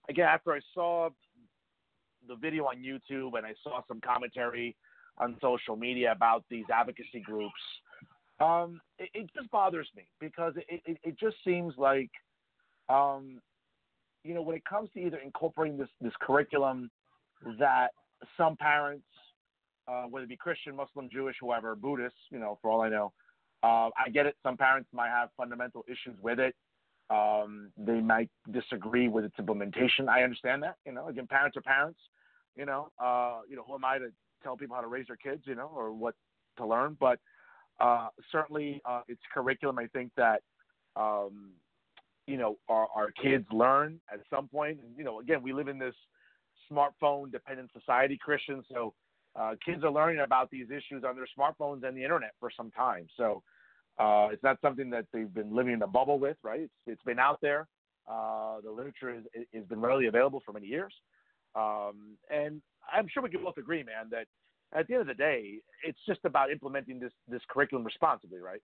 again, after I saw the video on YouTube and I saw some commentary on social media about these advocacy groups, um, it, it just bothers me because it, it, it just seems like, um, you know, when it comes to either incorporating this, this curriculum that some parents, uh, whether it be Christian, Muslim, Jewish, whoever, Buddhist, you know, for all I know, uh, I get it. Some parents might have fundamental issues with it. Um, they might disagree with its implementation. I understand that. You know, again, parents are parents. You know, uh, you know, who am I to tell people how to raise their kids? You know, or what to learn? But uh, certainly, uh, its curriculum. I think that um, you know our, our kids learn at some point. And, you know, again, we live in this smartphone-dependent society, Christian. So uh, kids are learning about these issues on their smartphones and the internet for some time. So. Uh, it's not something that they've been living in a bubble with, right? It's, it's been out there. Uh, the literature has is, is been readily available for many years. Um, and I'm sure we can both agree, man, that at the end of the day, it's just about implementing this, this curriculum responsibly, right?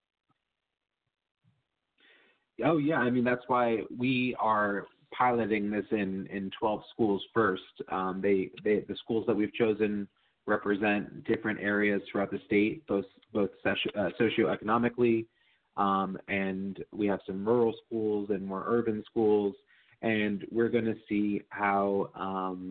Oh, yeah. I mean, that's why we are piloting this in, in twelve schools first. Um, they, they the schools that we've chosen represent different areas throughout the state, both both socio, uh, socioeconomically, um, and we have some rural schools and more urban schools, and we're going to see how um,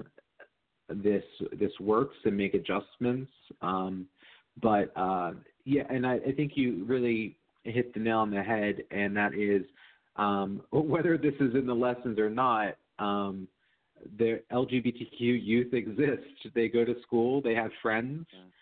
this this works and make adjustments. Um, but uh, yeah, and I, I think you really hit the nail on the head, and that is um, whether this is in the lessons or not. Um, The L G B T Q youth exist. They go to school. They have friends.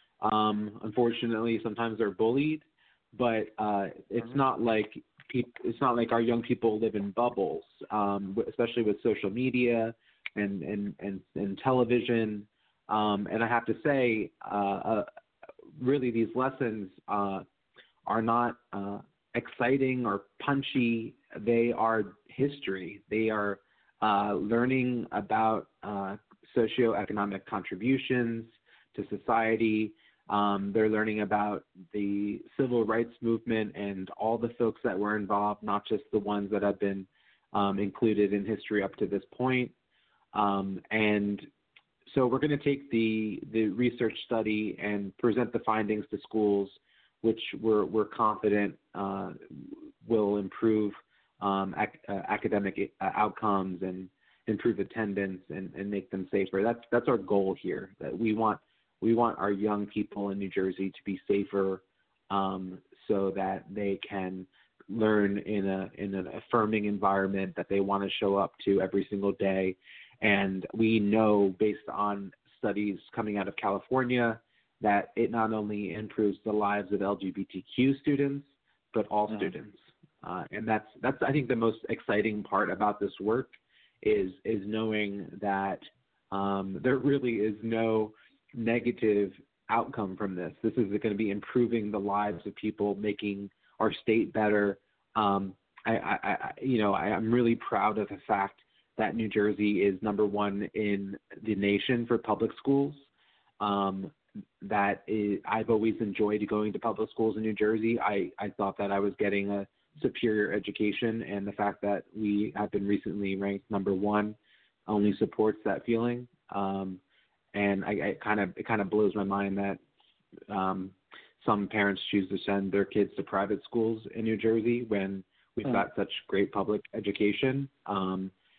Um, unfortunately, sometimes they're bullied, but uh, it's mm-hmm. not like pe- it's not like our young people live in bubbles, um, especially with social media and and and, and television. Um, and I have to say, uh, uh, really, these lessons uh, are not uh, exciting or punchy. They are history. They are Uh, learning about uh, socioeconomic contributions to society. Um, they're learning about the civil rights movement and all the folks that were involved, not just the ones that have been um, included in history up to this point. Um, and so we're going to take the, the research study and present the findings to schools, which we're, we're confident uh, will improve Um, ac- uh, academic uh, outcomes and improve attendance and, and make them safer. That's that's our goal here. That we want we want our young people in New Jersey to be safer, um, so that they can learn in a in an affirming environment that they want to show up to every single day. And we know, based on studies coming out of California, that it not only improves the lives of L G B T Q students, but all mm-hmm. students. Uh, and that's that's I think the most exciting part about this work is is knowing that um, there really is no negative outcome from this. This is going to be improving the lives of people, making our state better. Um, I, I, I you know I, I'm really proud of the fact that New Jersey is number one in the nation for public schools. Um, that is, I've always enjoyed going to public schools in New Jersey. I, I thought that I was getting a superior education, and the fact that we have been recently ranked number one only supports that feeling. Um, and I, I kind of it kind of blows my mind that um, some parents choose to send their kids to private schools in New Jersey when we've mm. got such great public education. Um,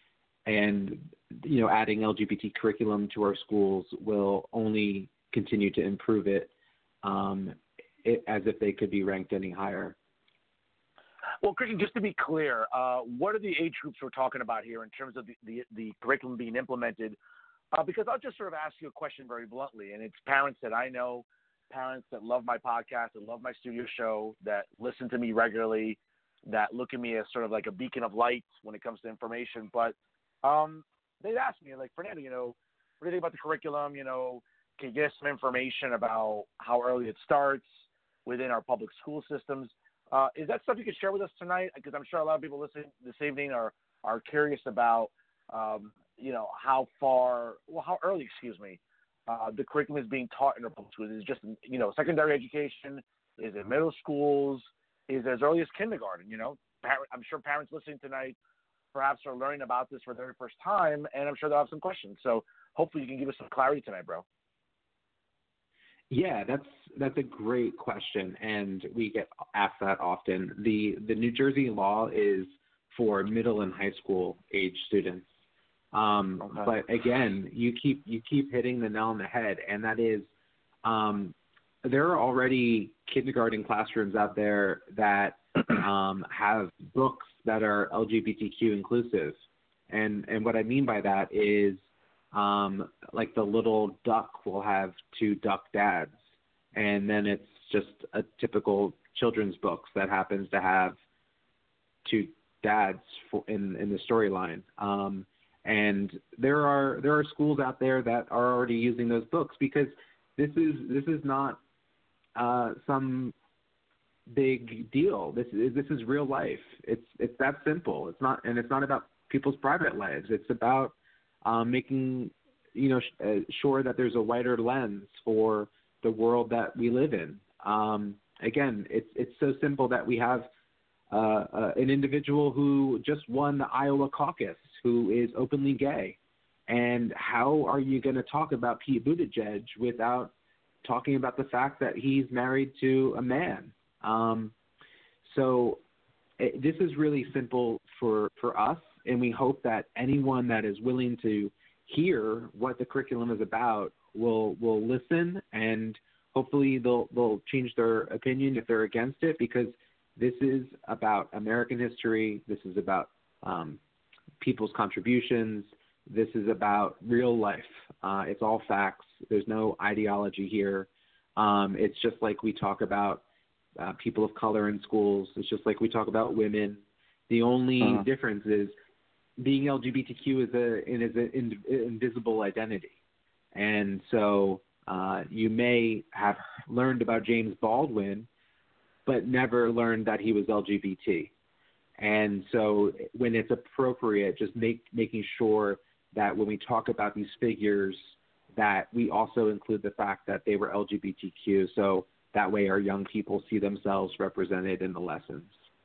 and you know, adding L G B T curriculum to our schools will only continue to improve it, um, it as if they could be ranked any higher. Well, Christian, just to be clear, uh, what are the age groups we're talking about here in terms of the, the, the curriculum being implemented? Uh, because I'll just sort of ask you a question very bluntly, and it's parents that I know, parents that love my podcast, that love my studio show, that listen to me regularly, that look at me as sort of like a beacon of light when it comes to information. But um, they'd ask me, like, Fernando, you know, what do you think about the curriculum? You know, can you get some information about how early it starts within our public school systems? Uh, is that stuff you could share with us tonight? Because I'm sure a lot of people listening this evening are, are curious about, um, you know, how far, well, how early, excuse me, uh, the curriculum is being taught in our public schools. Is it just, you know, secondary education? Is it middle schools? Is it as early as kindergarten? You know, parent, I'm sure parents listening tonight perhaps are learning about this for the very first time, and I'm sure they'll have some questions. So hopefully you can give us some clarity tonight, bro. Yeah, that's that's a great question, and we get asked that often. The the New Jersey law is for middle and high school age students. Um, okay. But again, you keep you keep hitting the nail on the head, and that is um, there are already kindergarten classrooms out there that um, have books that are L G B T Q inclusive, and and what I mean by that is um, like the little duck will have two duck dads, and then it's just a typical children's books that happens to have two dads for, in in the storyline. Um, and there are there are schools out there that are already using those books because this is this is not uh, some big deal. This is this is real life. It's it's that simple. It's not, and it's not about people's private lives. It's about um, making you know sh- uh, sure that there's a wider lens for the world that we live in. Um, again, it's it's so simple that we have uh, uh, an individual who just won the Iowa caucus who is openly gay, and how are you going to talk about Pete Buttigieg without talking about the fact that he's married to a man? Um, so it, this is really simple for, for us, and we hope that anyone that is willing to hear what the curriculum is about will will listen, and hopefully they'll they'll change their opinion if they're against it, because this is about American history. This is about um, people's contributions. This is about real life. Uh, it's all facts. There's no ideology here. Um, it's just like we talk about uh, people of color in schools. It's just like we talk about women. The only uh-huh. difference is being L G B T Q is a is an in, invisible identity. And so uh, you may have learned about James Baldwin, but never learned that he was L G B T. And so when it's appropriate, just make making sure that when we talk about these figures, that we also include the fact that they were L G B T Q, so that way our young people see themselves represented in the lessons.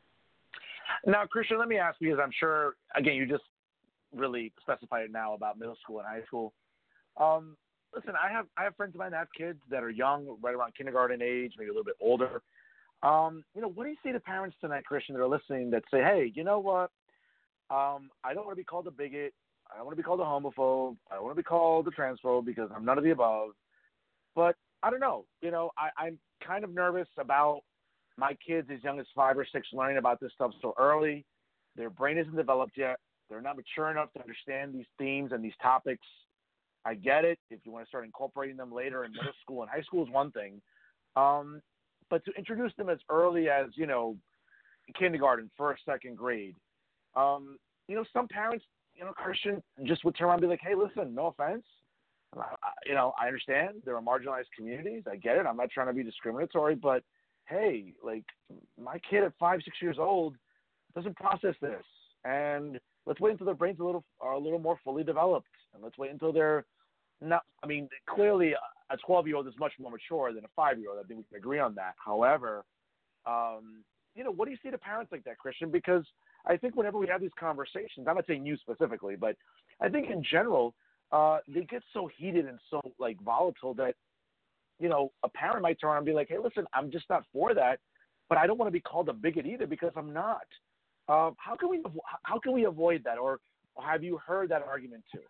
Now, Christian, let me ask you, because I'm sure, again, you just really specified it now about middle school and high school. Um, listen, I have I have friends of mine that have kids that are young, right around kindergarten age, maybe a little bit older. Um, you know, what do you say to parents tonight, Christian, that are listening that say, hey, you know what, um, I don't want to be called a bigot. I don't want to be called a homophobe. I don't want to be called a transphobe because I'm none of the above. But I don't know. You know, I, I'm kind of nervous about my kids as young as five or six learning about this stuff so early. Their brain isn't developed yet. They're not mature enough to understand these themes and these topics. I get it. If you want to start incorporating them later in middle school and high school is one thing. Um, but to introduce them as early as, you know, kindergarten, first, second grade, um, you know, some parents, you know, Christian just would turn around and be like, hey, listen, no offense. I, you know, I understand there are marginalized communities. I get it. I'm not trying to be discriminatory, but hey, like my kid at five, six years old doesn't process this. And let's wait until their brains are a little, are a little more fully developed. And let's wait until they're not, I mean, clearly a twelve-year-old is much more mature than a five-year-old. I think we can agree on that. However, um, you know, what do you say to parents like that, Christian? Because I think whenever we have these conversations, I'm not saying you specifically, but I think in general, uh, they get so heated and so like volatile that, you know, a parent might turn around and be like, hey, listen, I'm just not for that, but I don't want to be called a bigot either because I'm not. Uh, how can we how can we avoid that, or, or have you heard that argument too?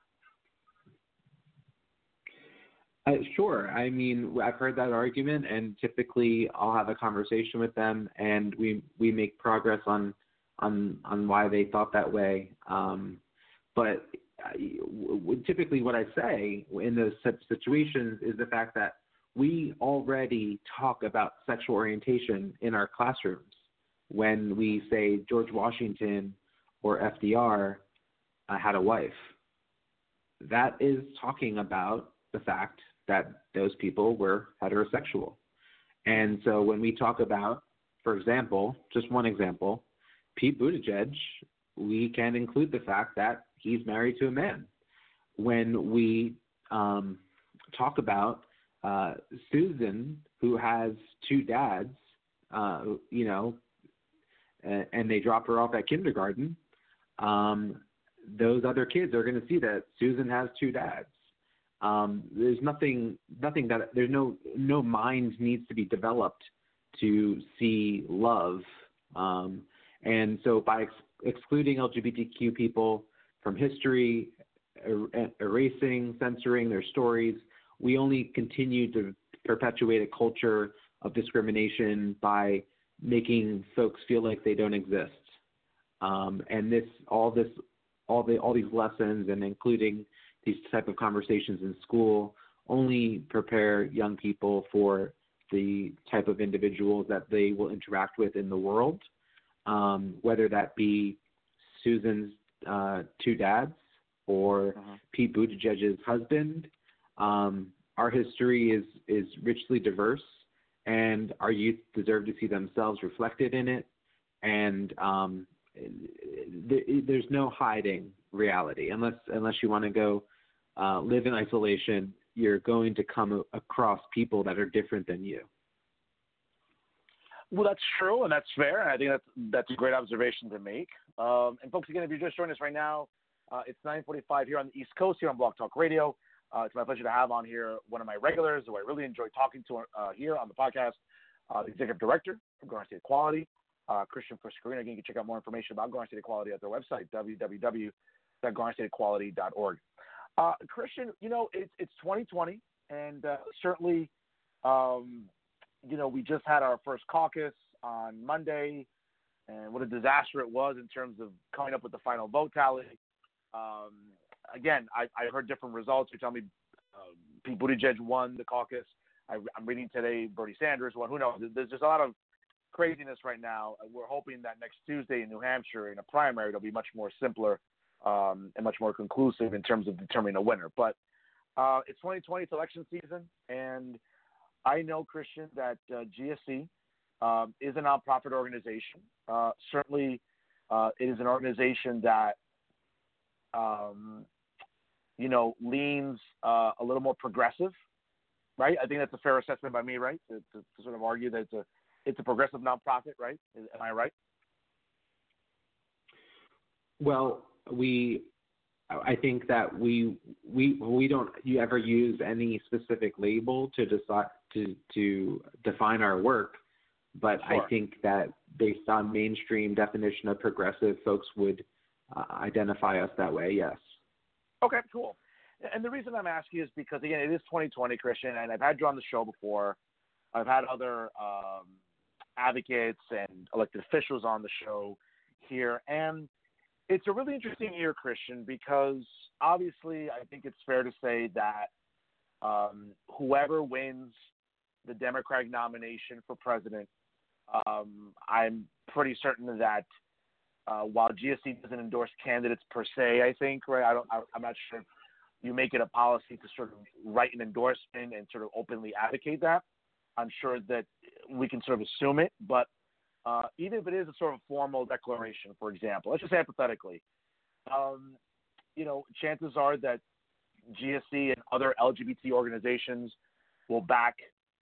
Uh, sure. I mean, I've heard that argument, and typically I'll have a conversation with them, and we we make progress on on on why they thought that way. Um, but uh, typically, what I say in those situations is the fact that we already talk about sexual orientation in our classrooms. When we say George Washington or F D R uh, had a wife, that is talking about the fact that those people were heterosexual. And so when we talk about, for example, just one example, Pete Buttigieg, we can include the fact that he's married to a man. When we um, talk about uh, Susan, who has two dads, uh, you know, and, and they drop her off at kindergarten, um, those other kids are going to see that Susan has two dads. Um, there's nothing, nothing that there's no no mind needs to be developed to see love, um, and so by ex- excluding L G B T Q people from history, er- erasing, censoring their stories, we only continue to perpetuate a culture of discrimination by making folks feel like they don't exist. Um, and this, all this, all the, all these lessons, and including these type of conversations in school, only prepare young people for the type of individuals that they will interact with in the world, um, whether that be Susan's uh, two dads or uh-huh. Pete Buttigieg's husband. Um, our history is, is richly diverse, and our youth deserve to see themselves reflected in it. And um, th- there's no hiding reality unless unless you want to go uh, live in isolation. You're going to come across people that are different than you. Well, that's true, and that's fair. I think that's that's a great observation to make. Um, and folks, again, if you're just joining us right now, uh, it's nine forty-five here on the East Coast here on Blog Talk Radio. Uh, it's my pleasure to have on here one of my regulars who I really enjoy talking to uh, here on the podcast, uh, the executive director of Garden State Equality, uh, Christian Friscarino. Again, you can check out more information about Garden State Equality at their website, w w w dot garden state equality dot org. Uh, Christian, you know, it's, it's twenty twenty, and uh, certainly, um, you know, we just had our first caucus on Monday, and what a disaster it was in terms of coming up with the final vote tally. Um, again, I, I heard different results. You tell me uh, Pete Buttigieg won the caucus. I, I'm reading today Bernie Sanders won. Who knows? There's just a lot of craziness right now. We're hoping that next Tuesday in New Hampshire in a primary, it'll be much more simpler um, and much more conclusive in terms of determining a winner. But uh, it's twenty twenty, it's election season, and I know, Christian, that uh, G S C um, is a nonprofit organization. Uh, certainly, uh, it is an organization that, um, you know, leans uh, a little more progressive, right? I think that's a fair assessment by me, right? To, to, to sort of argue that it's a it's a progressive nonprofit, right? Am I right? Well, we, I think that we we we don't ever use any specific label to decide to to define our work, but sure. I think that based on mainstream definition of progressive, folks would uh, identify us that way. Yes. Okay, cool. And the reason I'm asking is because again, it is twenty twenty, Christian, and I've had you on the show before. I've had other um, advocates and elected officials on the show here, and it's a really interesting year, Christian, because obviously I think it's fair to say that um, whoever wins the Democratic nomination for president, um, I'm pretty certain that uh, while G S C doesn't endorse candidates per se, I think, right? I don't, I, I'm not sure if you make it a policy to sort of write an endorsement and sort of openly advocate that. I'm sure that we can sort of assume it, but uh, even if it is a sort of formal declaration, for example, let's just say hypothetically, um, you know, chances are that G S C and other L G B T organizations will back,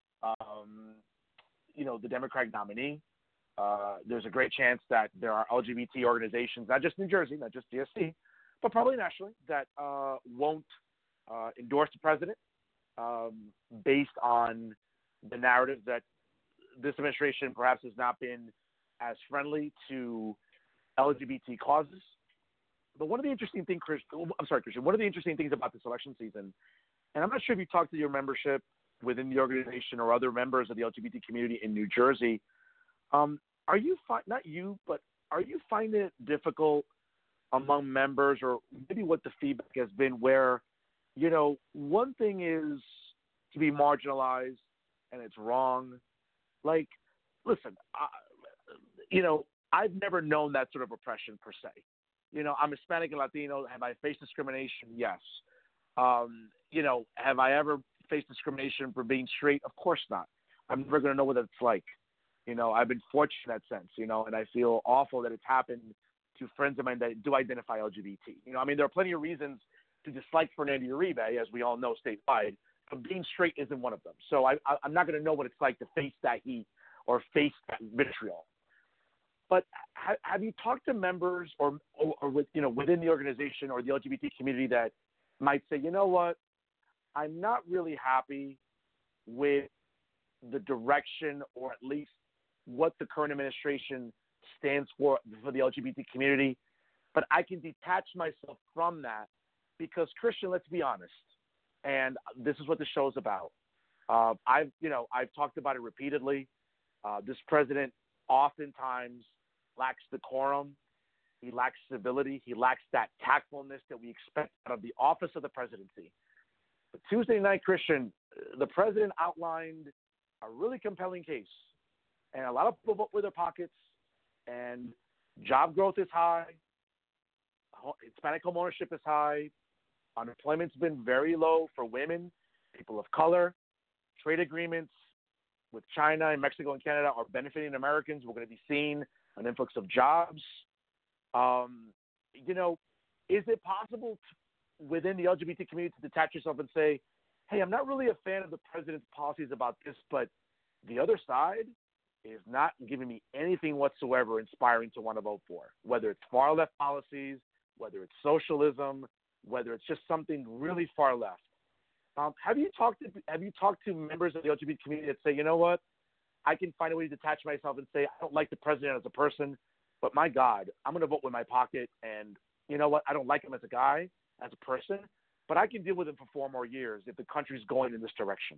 um, you know, the Democratic nominee. Uh, there's a great chance that there are L G B T organizations, not just New Jersey, not just G S C, but probably nationally, that uh, won't uh, endorse the president um, based on the narrative that this administration perhaps has not been as friendly to L G B T causes. But one of the interesting things, I'm sorry, Christian, one of the interesting things about this election season, and I'm not sure if you talked to your membership within the organization or other members of the L G B T community in New Jersey, um, are you, fi- not you, but are you finding it difficult among members, or maybe what the feedback has been where, you know, one thing is to be marginalized and it's wrong. Like, listen, I, you know, I've never known that sort of oppression per se. You know, I'm Hispanic and Latino. Have I faced discrimination? Yes. Um, you know, have I ever faced discrimination for being straight? Of course not. I'm never going to know what it's like. You know, I've been fortunate in that sense, you know, and I feel awful that it's happened to friends of mine that do identify L G B T. You know, I mean, there are plenty of reasons to dislike Fernando Uribe, as we all know statewide, but being straight isn't one of them. So I, I, I'm not going to know what it's like to face that heat or face that vitriol. but ha- have you talked to members or, or, or with, you know, within the organization or the L G B T community that might say, you know what, I'm not really happy with the direction or at least what the current administration stands for for the L G B T community, but I can detach myself from that because, Christian, let's be honest, and this is what the show's about. Uh, I've, you know, I've talked about it repeatedly. Uh, this president oftentimes lacks decorum. He lacks civility. He lacks that tactfulness that we expect out of the office of the presidency. But Tuesday night, Christian, the president outlined a really compelling case. And a lot of people vote with their pockets. And job growth is high. Hispanic home ownership is high. Unemployment's been very low for women, people of color. Trade agreements with China and Mexico and Canada are benefiting Americans. We're going to be seeing an influx of jobs. Um, you know, is it possible to, within the L G B T community to detach yourself and say, hey, I'm not really a fan of the president's policies about this, but the other side is not giving me anything whatsoever inspiring to want to vote for, whether it's far left policies, whether it's socialism, whether it's just something really far left. Um, have you talked to have you talked to members of the L G B T community that say, you know what, I can find a way to detach myself and say, I don't like the president as a person, but my God, I'm going to vote with my pocket, and you know what, I don't like him as a guy, as a person, but I can deal with him for four more years if the country's going in this direction.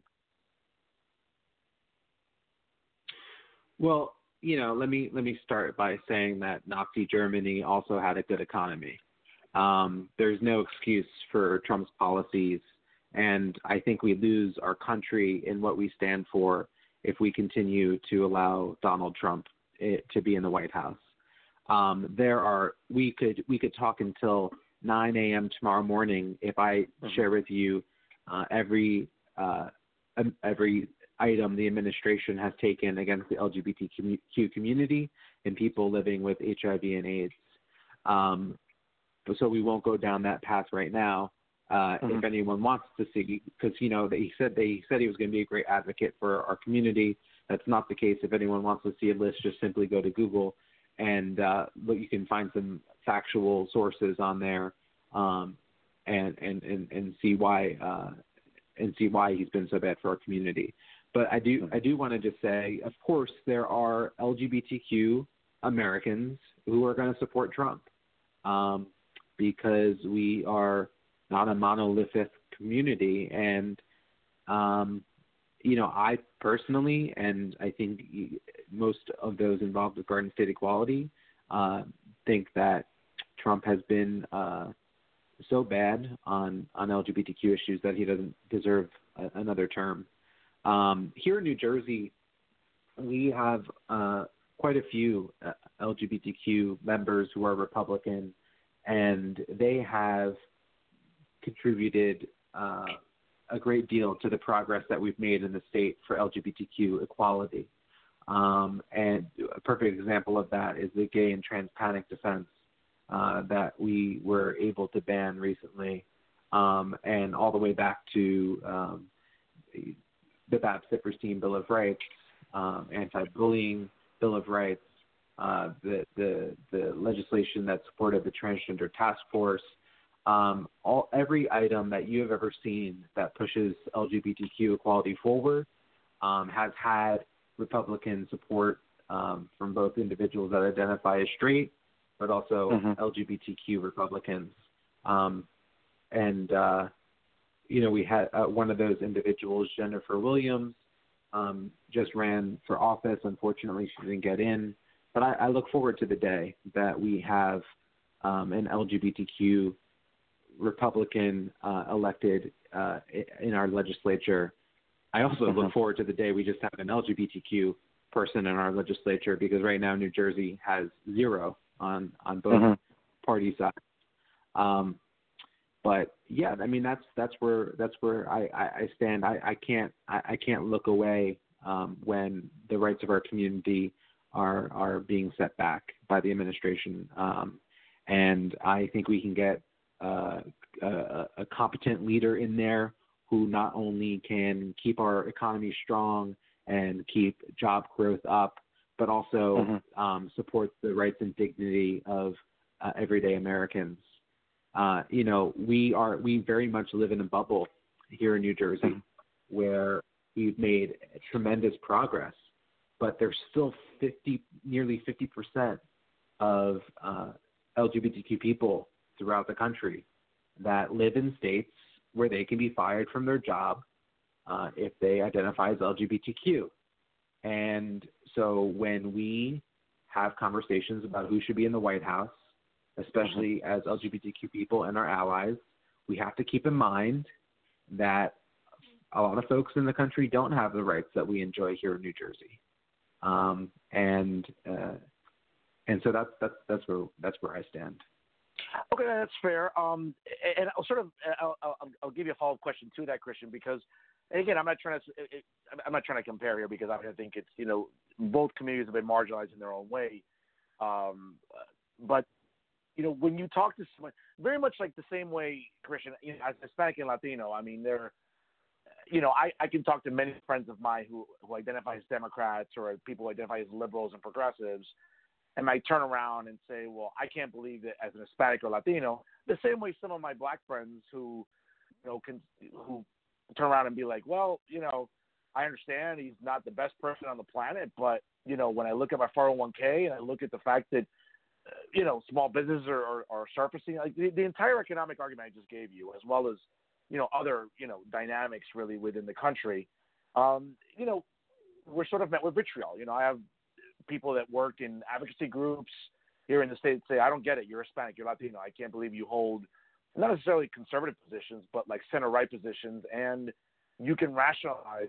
Well, you know, let me let me start by saying that Nazi Germany also had a good economy. Um, there's no excuse for Trump's policies. And I think we lose our country in what we stand for if we continue to allow Donald Trump it, to be in the White House. Um, there are we could we could talk until nine a.m. tomorrow morning if I mm-hmm. share with you uh, every uh, every item the administration has taken against the L G B T Q community and people living with H I V and AIDS. Um, so we won't go down that path right now. Uh, mm-hmm. If anyone wants to see, because you know he said they he said he was going to be a great advocate for our community. That's not the case. If anyone wants to see a list, just simply go to Google, and uh, you can find some factual sources on there, um, and, and and and see why uh, and see why he's been so bad for our community. But I do I do want to just say, of course, there are L G B T Q Americans who are going to support Trump, um, because we are not a monolithic community. And, um, you know, I personally, and I think most of those involved with Garden State Equality, uh, think that Trump has been uh, so bad on, on L G B T Q issues that he doesn't deserve a, another term. Um, here in New Jersey, we have uh, quite a few uh, L G B T Q members who are Republican, and they have contributed uh, a great deal to the progress that we've made in the state for L G B T Q equality. Um, and a perfect example of that is the gay and trans panic defense uh, that we were able to ban recently, um, and all the way back to um, the Babs-Cipperstein Bill of Rights, um, anti-bullying Bill of Rights, uh, the, the the legislation that supported the Transgender Task Force. Um, all every item that you have ever seen that pushes L G B T Q equality forward um, has had Republican support um, from both individuals that identify as straight, but also mm-hmm. L G B T Q Republicans. Um, and uh, you know, we had uh, one of those individuals, Jennifer Williams, um, just ran for office. Unfortunately, she didn't get in. But I, I look forward to the day that we have um, an L G B T Q Republican uh, elected uh, in our legislature. I also mm-hmm. look forward to the day we just have an L G B T Q person in our legislature, because right now New Jersey has zero on, on both mm-hmm. party sides. Um, but yeah, I mean that's that's where that's where I, I, I stand. I, I can't I, I can't look away um, when the rights of our community are are being set back by the administration. Um, and I think we can get Uh, a, a competent leader in there who not only can keep our economy strong and keep job growth up, but also mm-hmm. um, supports the rights and dignity of uh, everyday Americans. Uh, you know, we are we very much live in a bubble here in New Jersey, mm-hmm. where we've made tremendous progress, but there's still fifty, nearly fifty percent of uh, L G B T Q people throughout the country that live in states where they can be fired from their job uh, if they identify as L G B T Q. And so when we have conversations about who should be in the White House, especially as L G B T Q people and our allies, we have to keep in mind that a lot of folks in the country don't have the rights that we enjoy here in New Jersey. Um, and uh, and so that's that's that's where that's where I stand. Okay, that's fair. Um, and I'll sort of I'll, I'll, I'll give you a follow up question to that, Christian, because again, I'm not trying to I'm not trying to compare here because I think it's you know both communities have been marginalized in their own way, um, but you know when you talk to someone, very much like the same way, Christian, you know, as Hispanic and Latino, I mean they're you know, I, I can talk to many friends of mine who, who identify as Democrats or people who identify as liberals and progressives, and might turn around and say, well, I can't believe that as an Hispanic or Latino, the same way some of my black friends who, you know, can who turn around and be like, well, you know, I understand he's not the best person on the planet, but, you know, when I look at my four oh one k and I look at the fact that, uh, you know, small businesses are, are, are surfacing, like the, the entire economic argument I just gave you, as well as, you know, other, you know, dynamics really within the country, um, you know, we're sort of met with vitriol. You know, I have people that work in advocacy groups here in the state say, I don't get it. You're Hispanic, you're Latino. I can't believe you hold not necessarily conservative positions, but like center-right positions, and you can rationalize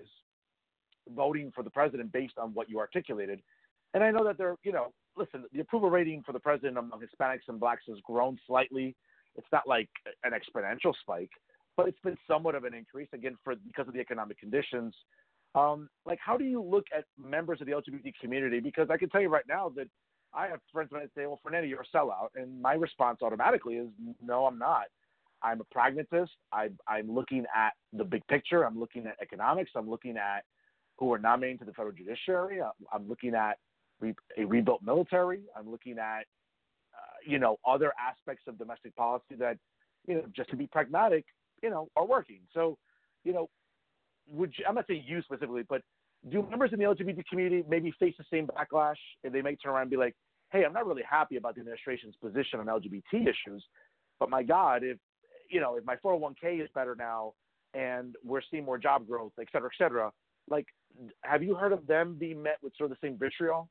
voting for the president based on what you articulated. And I know that they're, you know, listen, the approval rating for the president among Hispanics and blacks has grown slightly. It's not like an exponential spike, but it's been somewhat of an increase, again, for because of the economic conditions. Um, like, how do you look at members of the L G B T community? Because I can tell you right now that I have friends that say, well, Fernando, you're a sellout. And my response automatically is, no, I'm not. I'm a pragmatist. I, I'm looking at the big picture. I'm looking at economics. I'm looking at who are nominating to the federal judiciary. I'm, I'm looking at re, a rebuilt military. I'm looking at, uh, you know, other aspects of domestic policy that, you know, just to be pragmatic, you know, are working. So, you know, would you, I'm not saying you specifically, but do members in the L G B T community maybe face the same backlash, and they may turn around and be like, hey, I'm not really happy about the administration's position on L G B T issues, but my God, if, you know, if my four oh one k is better now and we're seeing more job growth, et cetera, et cetera, like, have you heard of them being met with sort of the same vitriol?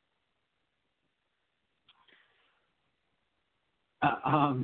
Uh, um,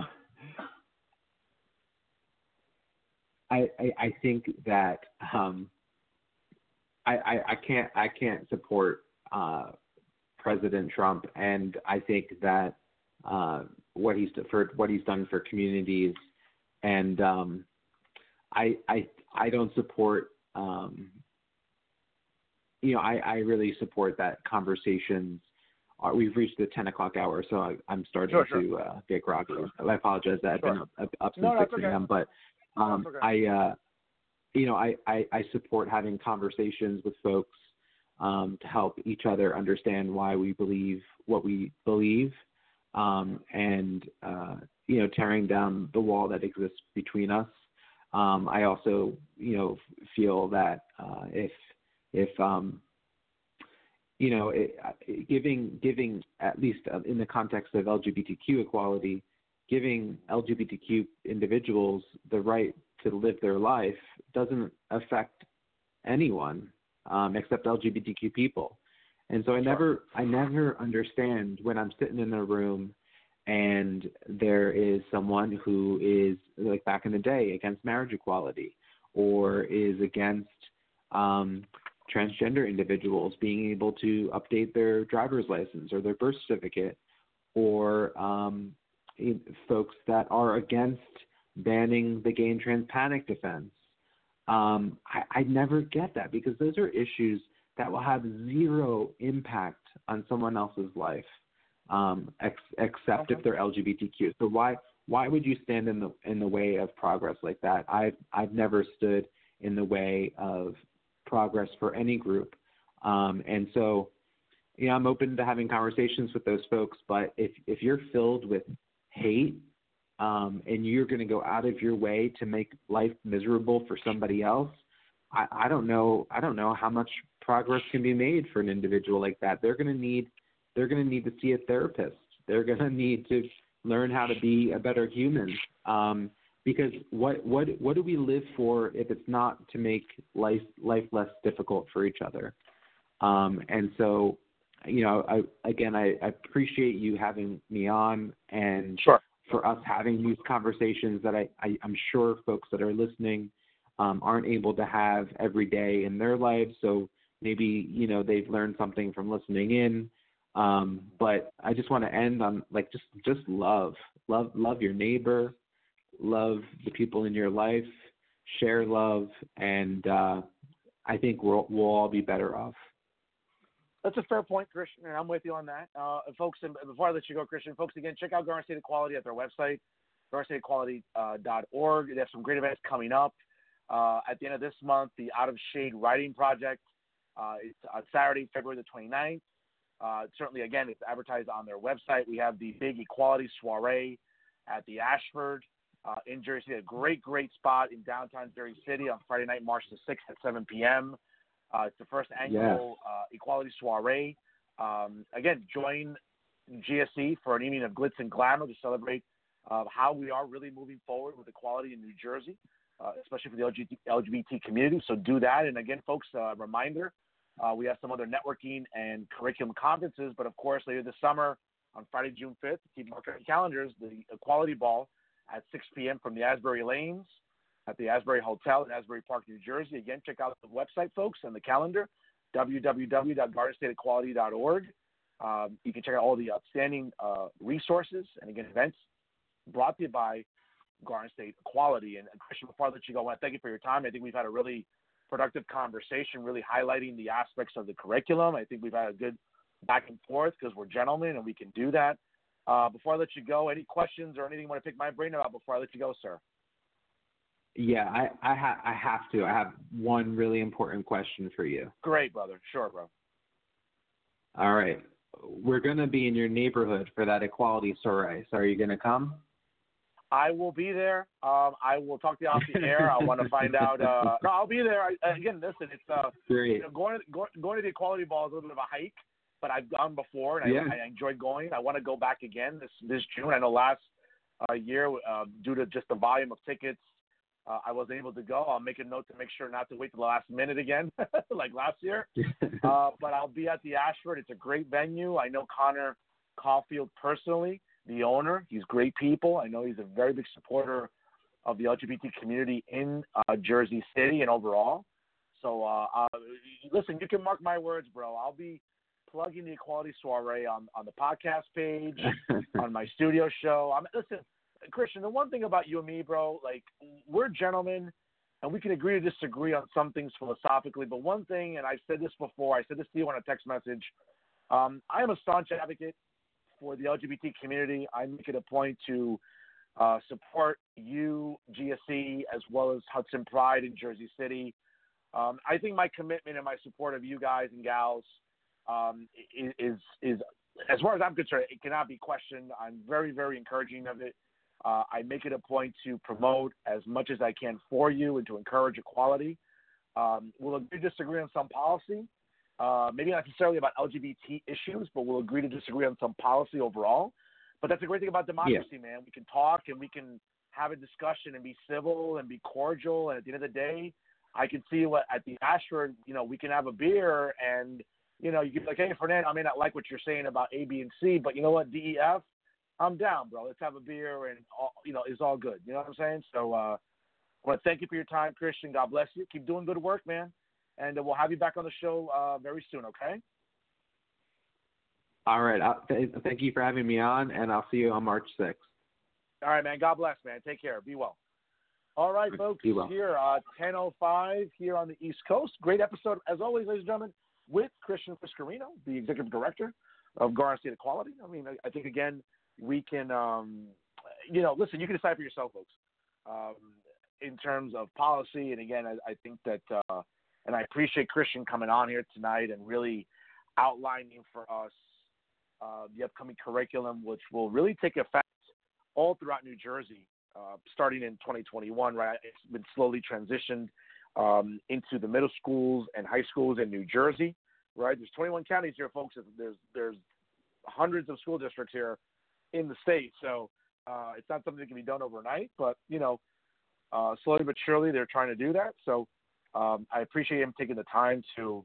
I, I, I think that um, I, I, I can't I can't support uh, President Trump, and I think that uh, what he's for what he's done for communities, and um, I I I don't support um, you know I, I really support that conversations. Uh, we've reached the ten o'clock hour, so I, I'm starting sure, sure. to uh, get groggy. I apologize that sure. I've been up, up since no, six okay. a.m. But um, okay. I, uh, you know, I, I, I support having conversations with folks um, to help each other understand why we believe what we believe, um, and uh, you know, tearing down the wall that exists between us. Um, I also, you know, feel that uh, if if um, you know, it, giving giving at least in the context of L G B T Q equality, giving L G B T Q individuals the right to live their life doesn't affect anyone um, except L G B T Q people. And so I never I never understand when I'm sitting in a room and there is someone who is, like back in the day, against marriage equality, or is against um, transgender individuals being able to update their driver's license or their birth certificate, or um, folks that are against banning the gay and trans panic defense. Um, I, I never get that, because those are issues that will have zero impact on someone else's life, um, ex- except if they're L G B T Q. So why why would you stand in the in the way of progress like that? I've I've never stood in the way of progress for any group, um, and so you know, I'm open to having conversations with those folks, but if, if you're filled with hate, um, and you're going to go out of your way to make life miserable for somebody else, I, I don't know, I don't know how much progress can be made for an individual like that. They're going to need, they're going to need to see a therapist. They're going to need to learn how to be a better human. Um, because what, what, what do we live for if it's not to make life, life less difficult for each other? Um, and so, you know, I, again, I, I appreciate you having me on, and sure. for us having these conversations that I, I, I'm sure folks that are listening um, aren't able to have every day in their lives. So maybe, you know, they've learned something from listening in. Um, but I just want to end on like, just, just love, love, love your neighbor, love the people in your life, share love. And uh, I think we'll, we'll all be better off. That's a fair point, Christian, and I'm with you on that. Uh, folks, and before I let you go, Christian, folks, again, check out Garden State Equality at their website, garden state equality dot org. They have some great events coming up. Uh, at the end of this month, the Out of Shade Writing Project. Uh, it's on Saturday, February the twenty-ninth. Uh, certainly, again, it's advertised on their website. We have the big equality soiree at the Ashford uh, in Jersey City, a great, great spot in downtown Jersey City on Friday night, March the sixth at seven p.m. Uh, it's the first annual yes. uh, equality soiree. Um, again, join G S E for an evening of glitz and glamour to celebrate uh, how we are really moving forward with equality in New Jersey, uh, especially for the L G B T community. So do that. And again, folks, a uh, reminder, uh, we have some other networking and curriculum conferences, but of course, later this summer on Friday, June fifth, keep marking your calendars, the Equality Ball at six p.m. from the Asbury Lanes at the Asbury Hotel in Asbury Park, New Jersey. Again, check out the website, folks, and the calendar, w w w dot garden state equality dot org. Um, you can check out all the outstanding uh, resources and, again, events brought to you by Garden State Equality. And, Christian, before I let you go, I want to thank you for your time. I think we've had a really productive conversation, really highlighting the aspects of the curriculum. I think we've had a good back and forth because we're gentlemen and we can do that. Uh, before I let you go, any questions or anything you want to pick my brain about before I let you go, sir? Yeah, I I, ha- I have to. I have one really important question for you. Great, brother. Sure, bro. All right. We're going to be in your neighborhood for that equality soiree. So are you going to come? I will be there. Um, I will talk to you off the air. I want to find out. Uh, no, I'll be there. I, again, listen, it's uh, Great. You know, going, to, go, going to the Equality Ball is a little bit of a hike, but I've gone before, and yeah. I, I enjoyed going. I want to go back again this, this June. I know last uh, year, uh, due to just the volume of tickets, Uh, I wasn't able to go. I'll make a note to make sure not to wait till the last minute again, like last year. uh, but I'll be at the Ashford. It's a great venue. I know Connor Caulfield personally, the owner. He's great people. I know he's a very big supporter of the L G B T community in uh, Jersey City and overall. So, uh, uh, listen, you can mark my words, bro. I'll be plugging the Equality Soiree on, on the podcast page, on my studio show. I'm, listen, Christian, the one thing about you and me, bro, like, we're gentlemen, and we can agree to disagree on some things philosophically, but one thing, and I've said this before, I said this to you on a text message, um, I am a staunch advocate for the L G B T community. I make it a point to uh, support you, G S E, as well as Hudson Pride in Jersey City. Um, I think my commitment and my support of you guys and gals um, is, is, as far as I'm concerned, it cannot be questioned. I'm very, very encouraging of it. Uh, I make it a point to promote as much as I can for you and to encourage equality. Um, we'll agree to disagree on some policy, uh, maybe not necessarily about L G B T issues, but we'll agree to disagree on some policy overall. But that's the great thing about democracy, yeah. man. We can talk and we can have a discussion and be civil and be cordial. And at the end of the day, I can see what at the Ashford, you know, we can have a beer and, you know, you can be like, hey, Fernando, I may not like what you're saying about A, B, and C, but you know what, D E F, I'm down, bro. Let's have a beer and, all, you know, it's all good. You know what I'm saying? So uh, I want to thank you for your time, Christian. God bless you. Keep doing good work, man. And uh, we'll have you back on the show uh, very soon, okay? All right. I'll th- thank you for having me on, and I'll see you on March sixth. All right, man. God bless, man. Take care. Be well. All right, folks. Be well. Here, uh, ten oh five here on the East Coast. Great episode, as always, ladies and gentlemen, with Christian Fiscarino, the Executive Director of Garden State Equality. I mean, I, I think, again, we can, um, you know, listen, you can decide for yourself, folks, um, in terms of policy. And again, I, I think that, uh, and I appreciate Christian coming on here tonight and really outlining for us uh, the upcoming curriculum, which will really take effect all throughout New Jersey, uh, starting in twenty twenty-one. Right, it's been slowly transitioned um, into the middle schools and high schools in New Jersey. Right, there's twenty-one counties here, folks. There's there's hundreds of school districts here in the state, so uh, it's not something that can be done overnight. But you know, uh, slowly but surely, they're trying to do that. So um, I appreciate him taking the time to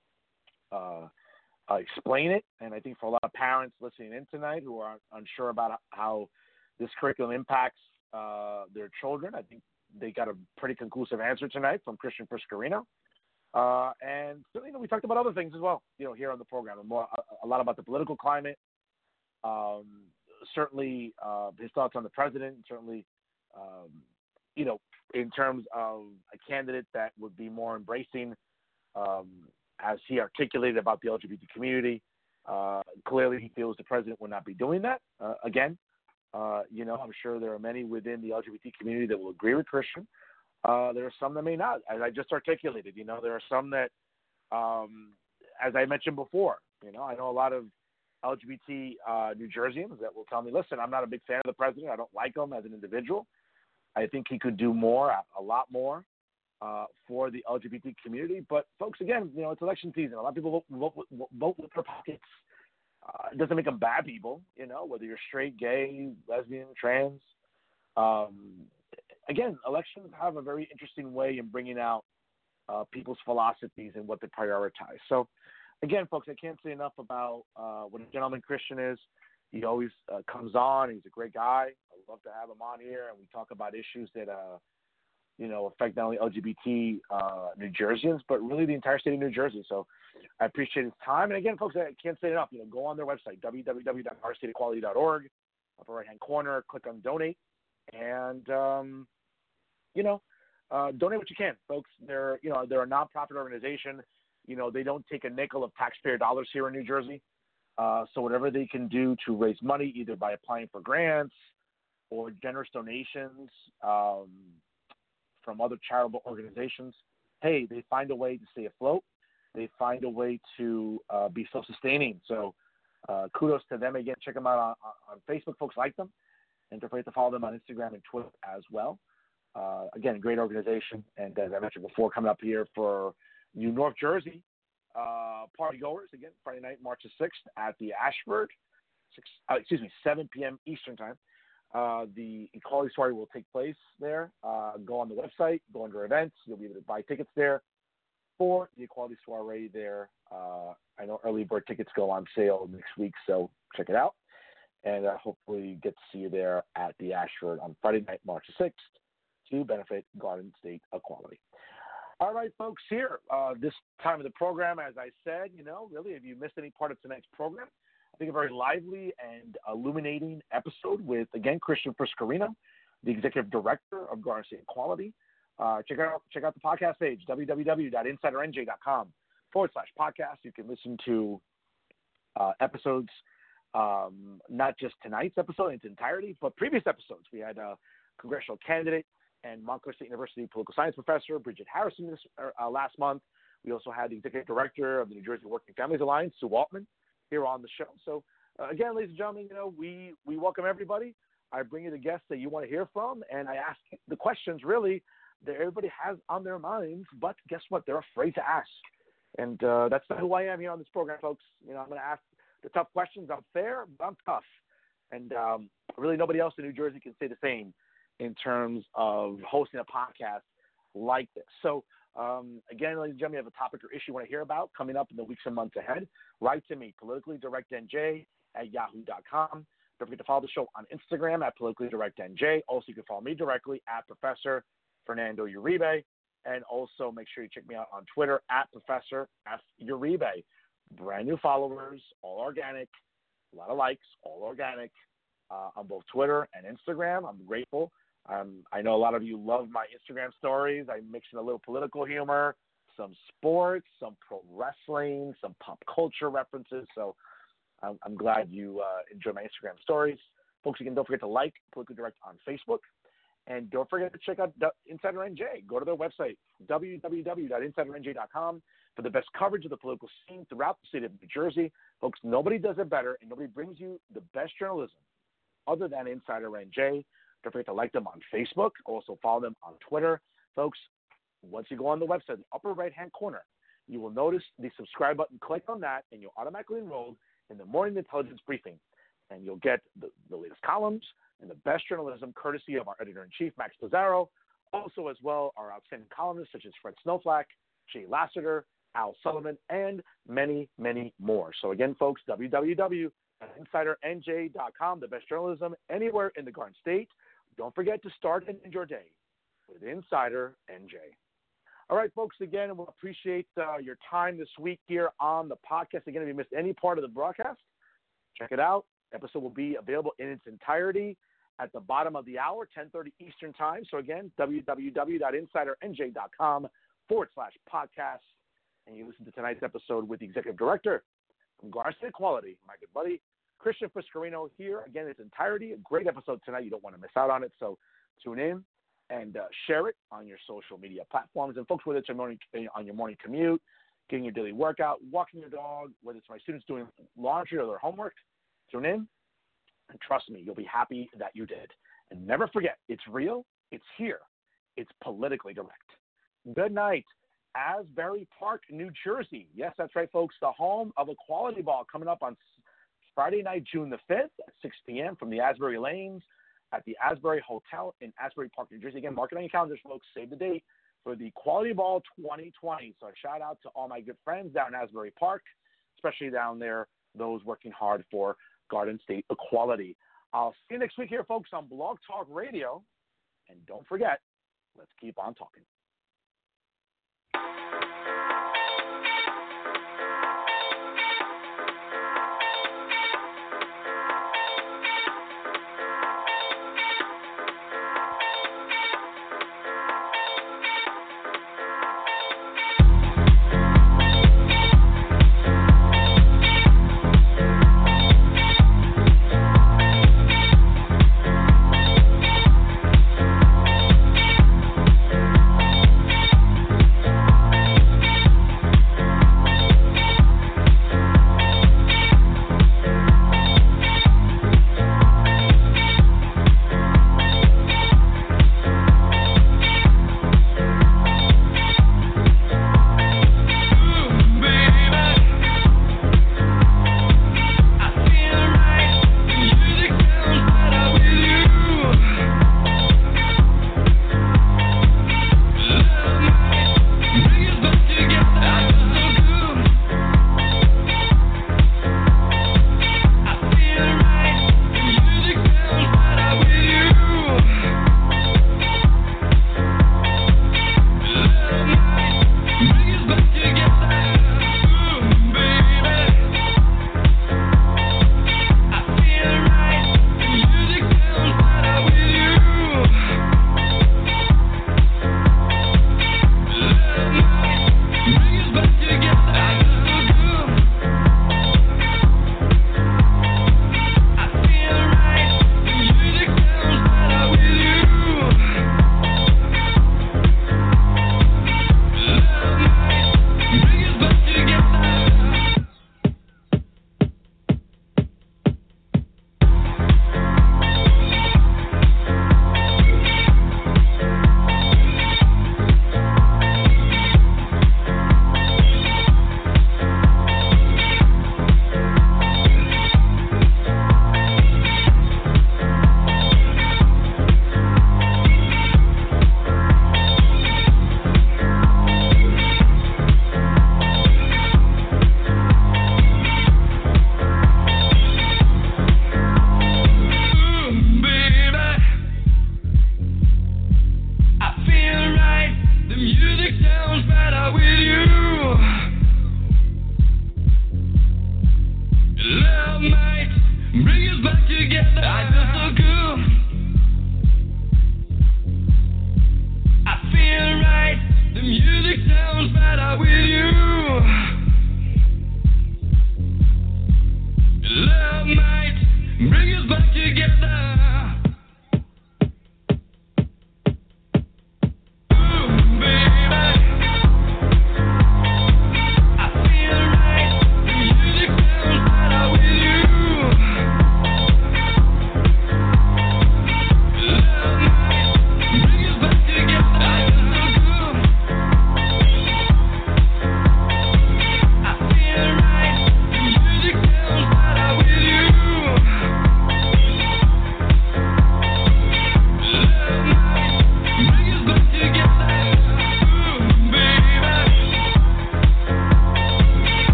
uh, uh, explain it. And I think for a lot of parents listening in tonight who are unsure about how this curriculum impacts uh, their children, I think they got a pretty conclusive answer tonight from Christian Priscarino. Uh, and you know, we talked about other things as well, you know, here on the program, and more a, a lot about the political climate. Um, certainly, uh, his thoughts on the president. Certainly, um, you know, in terms of a candidate that would be more embracing, um, as he articulated about the L G B T community. Uh, clearly, he feels the president would not be doing that. Uh, again, uh, you know, I'm sure there are many within the L G B T community that will agree with Christian. Uh, there are some that may not, as I just articulated. You know, there are some that, um, as I mentioned before, you know, I know a lot of L G B T uh, New Jerseyans that will tell me, listen, I'm not a big fan of the president. I don't like him as an individual. I think he could do more, a lot more, uh, for the L G B T community. But, folks, again, you know, it's election season. A lot of people vote, vote, vote with their pockets. Uh, it doesn't make them bad people, you know, whether you're straight, gay, lesbian, trans. Um, again, elections have a very interesting way in bringing out uh, people's philosophies and what they prioritize. So, again, folks, I can't say enough about uh, what a gentleman Christian is. He always uh, comes on. He's a great guy. I'd love to have him on here, and we talk about issues that, uh, you know, affect not only L G B T uh, New Jerseyans, but really the entire state of New Jersey. So I appreciate his time. And, again, folks, I can't say enough. You know, go on their website, w w w dot our state equality dot org, upper right-hand corner, click on Donate, and, um, you know, uh, donate what you can, folks. They're, you know, they're a nonprofit organization. You know, they don't take a nickel of taxpayer dollars here in New Jersey. Uh, so whatever they can do to raise money, either by applying for grants or generous donations um, from other charitable organizations, hey, they find a way to stay afloat. They find a way to uh, be self-sustaining. So uh, kudos to them. Again, check them out on, on Facebook. Folks like them. And don't forget to follow them on Instagram and Twitter as well. Uh, again, a great organization. And as I mentioned before, coming up here for you North Jersey uh, party goers, again, Friday night, March the sixth at the Ashford, six, uh, excuse me, seven p.m. Eastern time. Uh, the Equality Soiree will take place there. Uh, go on the website, go under events. You'll be able to buy tickets there for the Equality Soiree there. Uh, I know early bird tickets go on sale next week, so check it out. And uh, hopefully get to see you there at the Ashford on Friday night, March the sixth, to benefit Garden State Equality. All right, folks, here, uh, this time of the program, as I said, you know, really, if you missed any part of tonight's program, I think a very lively and illuminating episode with, again, Christian Priscarino, the Executive Director of Garden State Equality. Uh, check out check out the podcast page, w w w dot insider n j dot com forward slash podcast. You can listen to uh, episodes, um, not just tonight's episode in its entirety, but previous episodes. We had a congressional candidate and Montclair State University political science professor, Bridget Harrison, this, uh, last month. We also had the Executive Director of the New Jersey Working Families Alliance, Sue Altman, here on the show. So, uh, again, ladies and gentlemen, you know, we, we welcome everybody. I bring you the guests that you want to hear from, and I ask the questions, really, that everybody has on their minds, but guess what? They're afraid to ask. And uh, that's not who I am here on this program, folks. You know, I'm going to ask the tough questions. I'm fair, but I'm tough. And um, really nobody else in New Jersey can say the same in terms of hosting a podcast like this. So, um, again, ladies and gentlemen, you have a topic or issue you want to hear about coming up in the weeks and months ahead, write to me, politically direct n j at yahoo dot com. Don't forget to follow the show on Instagram at politically direct n j. Also, you can follow me directly at Professor Fernando Uribe. And also make sure you check me out on Twitter at Professor F. Uribe. Brand new followers, all organic, a lot of likes, all organic uh, on both Twitter and Instagram. I'm grateful. Um, I know a lot of you love my Instagram stories. I mix in a little political humor, some sports, some pro wrestling, some pop culture references. So I'm, I'm glad you uh, enjoy my Instagram stories. Folks, again, don't forget to like Politically Direct on Facebook. And don't forget to check out Insider N J. Go to their website, w w w dot insider n j dot com. for the best coverage of the political scene throughout the state of New Jersey. Folks, nobody does it better, and nobody brings you the best journalism other than Insider N J. Don't forget to like them on Facebook. Also follow them on Twitter. Folks, once you go on the website, the upper right-hand corner, you will notice the subscribe button. Click on that, and you'll automatically enroll in the Morning Intelligence Briefing. And you'll get the, the latest columns and the best journalism courtesy of our editor-in-chief, Max Pizarro. Also, as well, our outstanding columnists such as Fred Snowflake, Jay Lassiter, Al Sullivan, and many, many more. So again, folks, w w w dot insider n j dot com, the best journalism anywhere in the Garden State. Don't forget to start and end your day with Insider N J. All right, folks, again, we'll appreciate uh, your time this week here on the podcast. Again, if you missed any part of the broadcast, check it out. Episode will be available in its entirety at the bottom of the hour, ten thirty Eastern Time. So again, w w w dot insider n j dot com forward slash podcast. And you listen to tonight's episode with the executive director from Garden State Equality, my good buddy, Christian Fiscarino here. Again, in its entirety, a great episode tonight. You don't want to miss out on it. So tune in and uh, share it on your social media platforms. And folks, whether it's your morning, on your morning commute, getting your daily workout, walking your dog, whether it's my students doing laundry or their homework, tune in. And trust me, you'll be happy that you did. And never forget, it's real, it's here, it's politically direct. Good night. Asbury Park, New Jersey. Yes, that's right, folks. The home of Equality Ball coming up on Friday night, June the fifth at six p.m. from the Asbury Lanes at the Asbury Hotel in Asbury Park, New Jersey. Again, mark it on your calendars, folks. Save the date for the Equality Ball twenty twenty. So a shout out to all my good friends down in Asbury Park, especially down there, those working hard for Garden State equality. I'll see you next week here, folks, on Blog Talk Radio. And don't forget, let's keep on talking.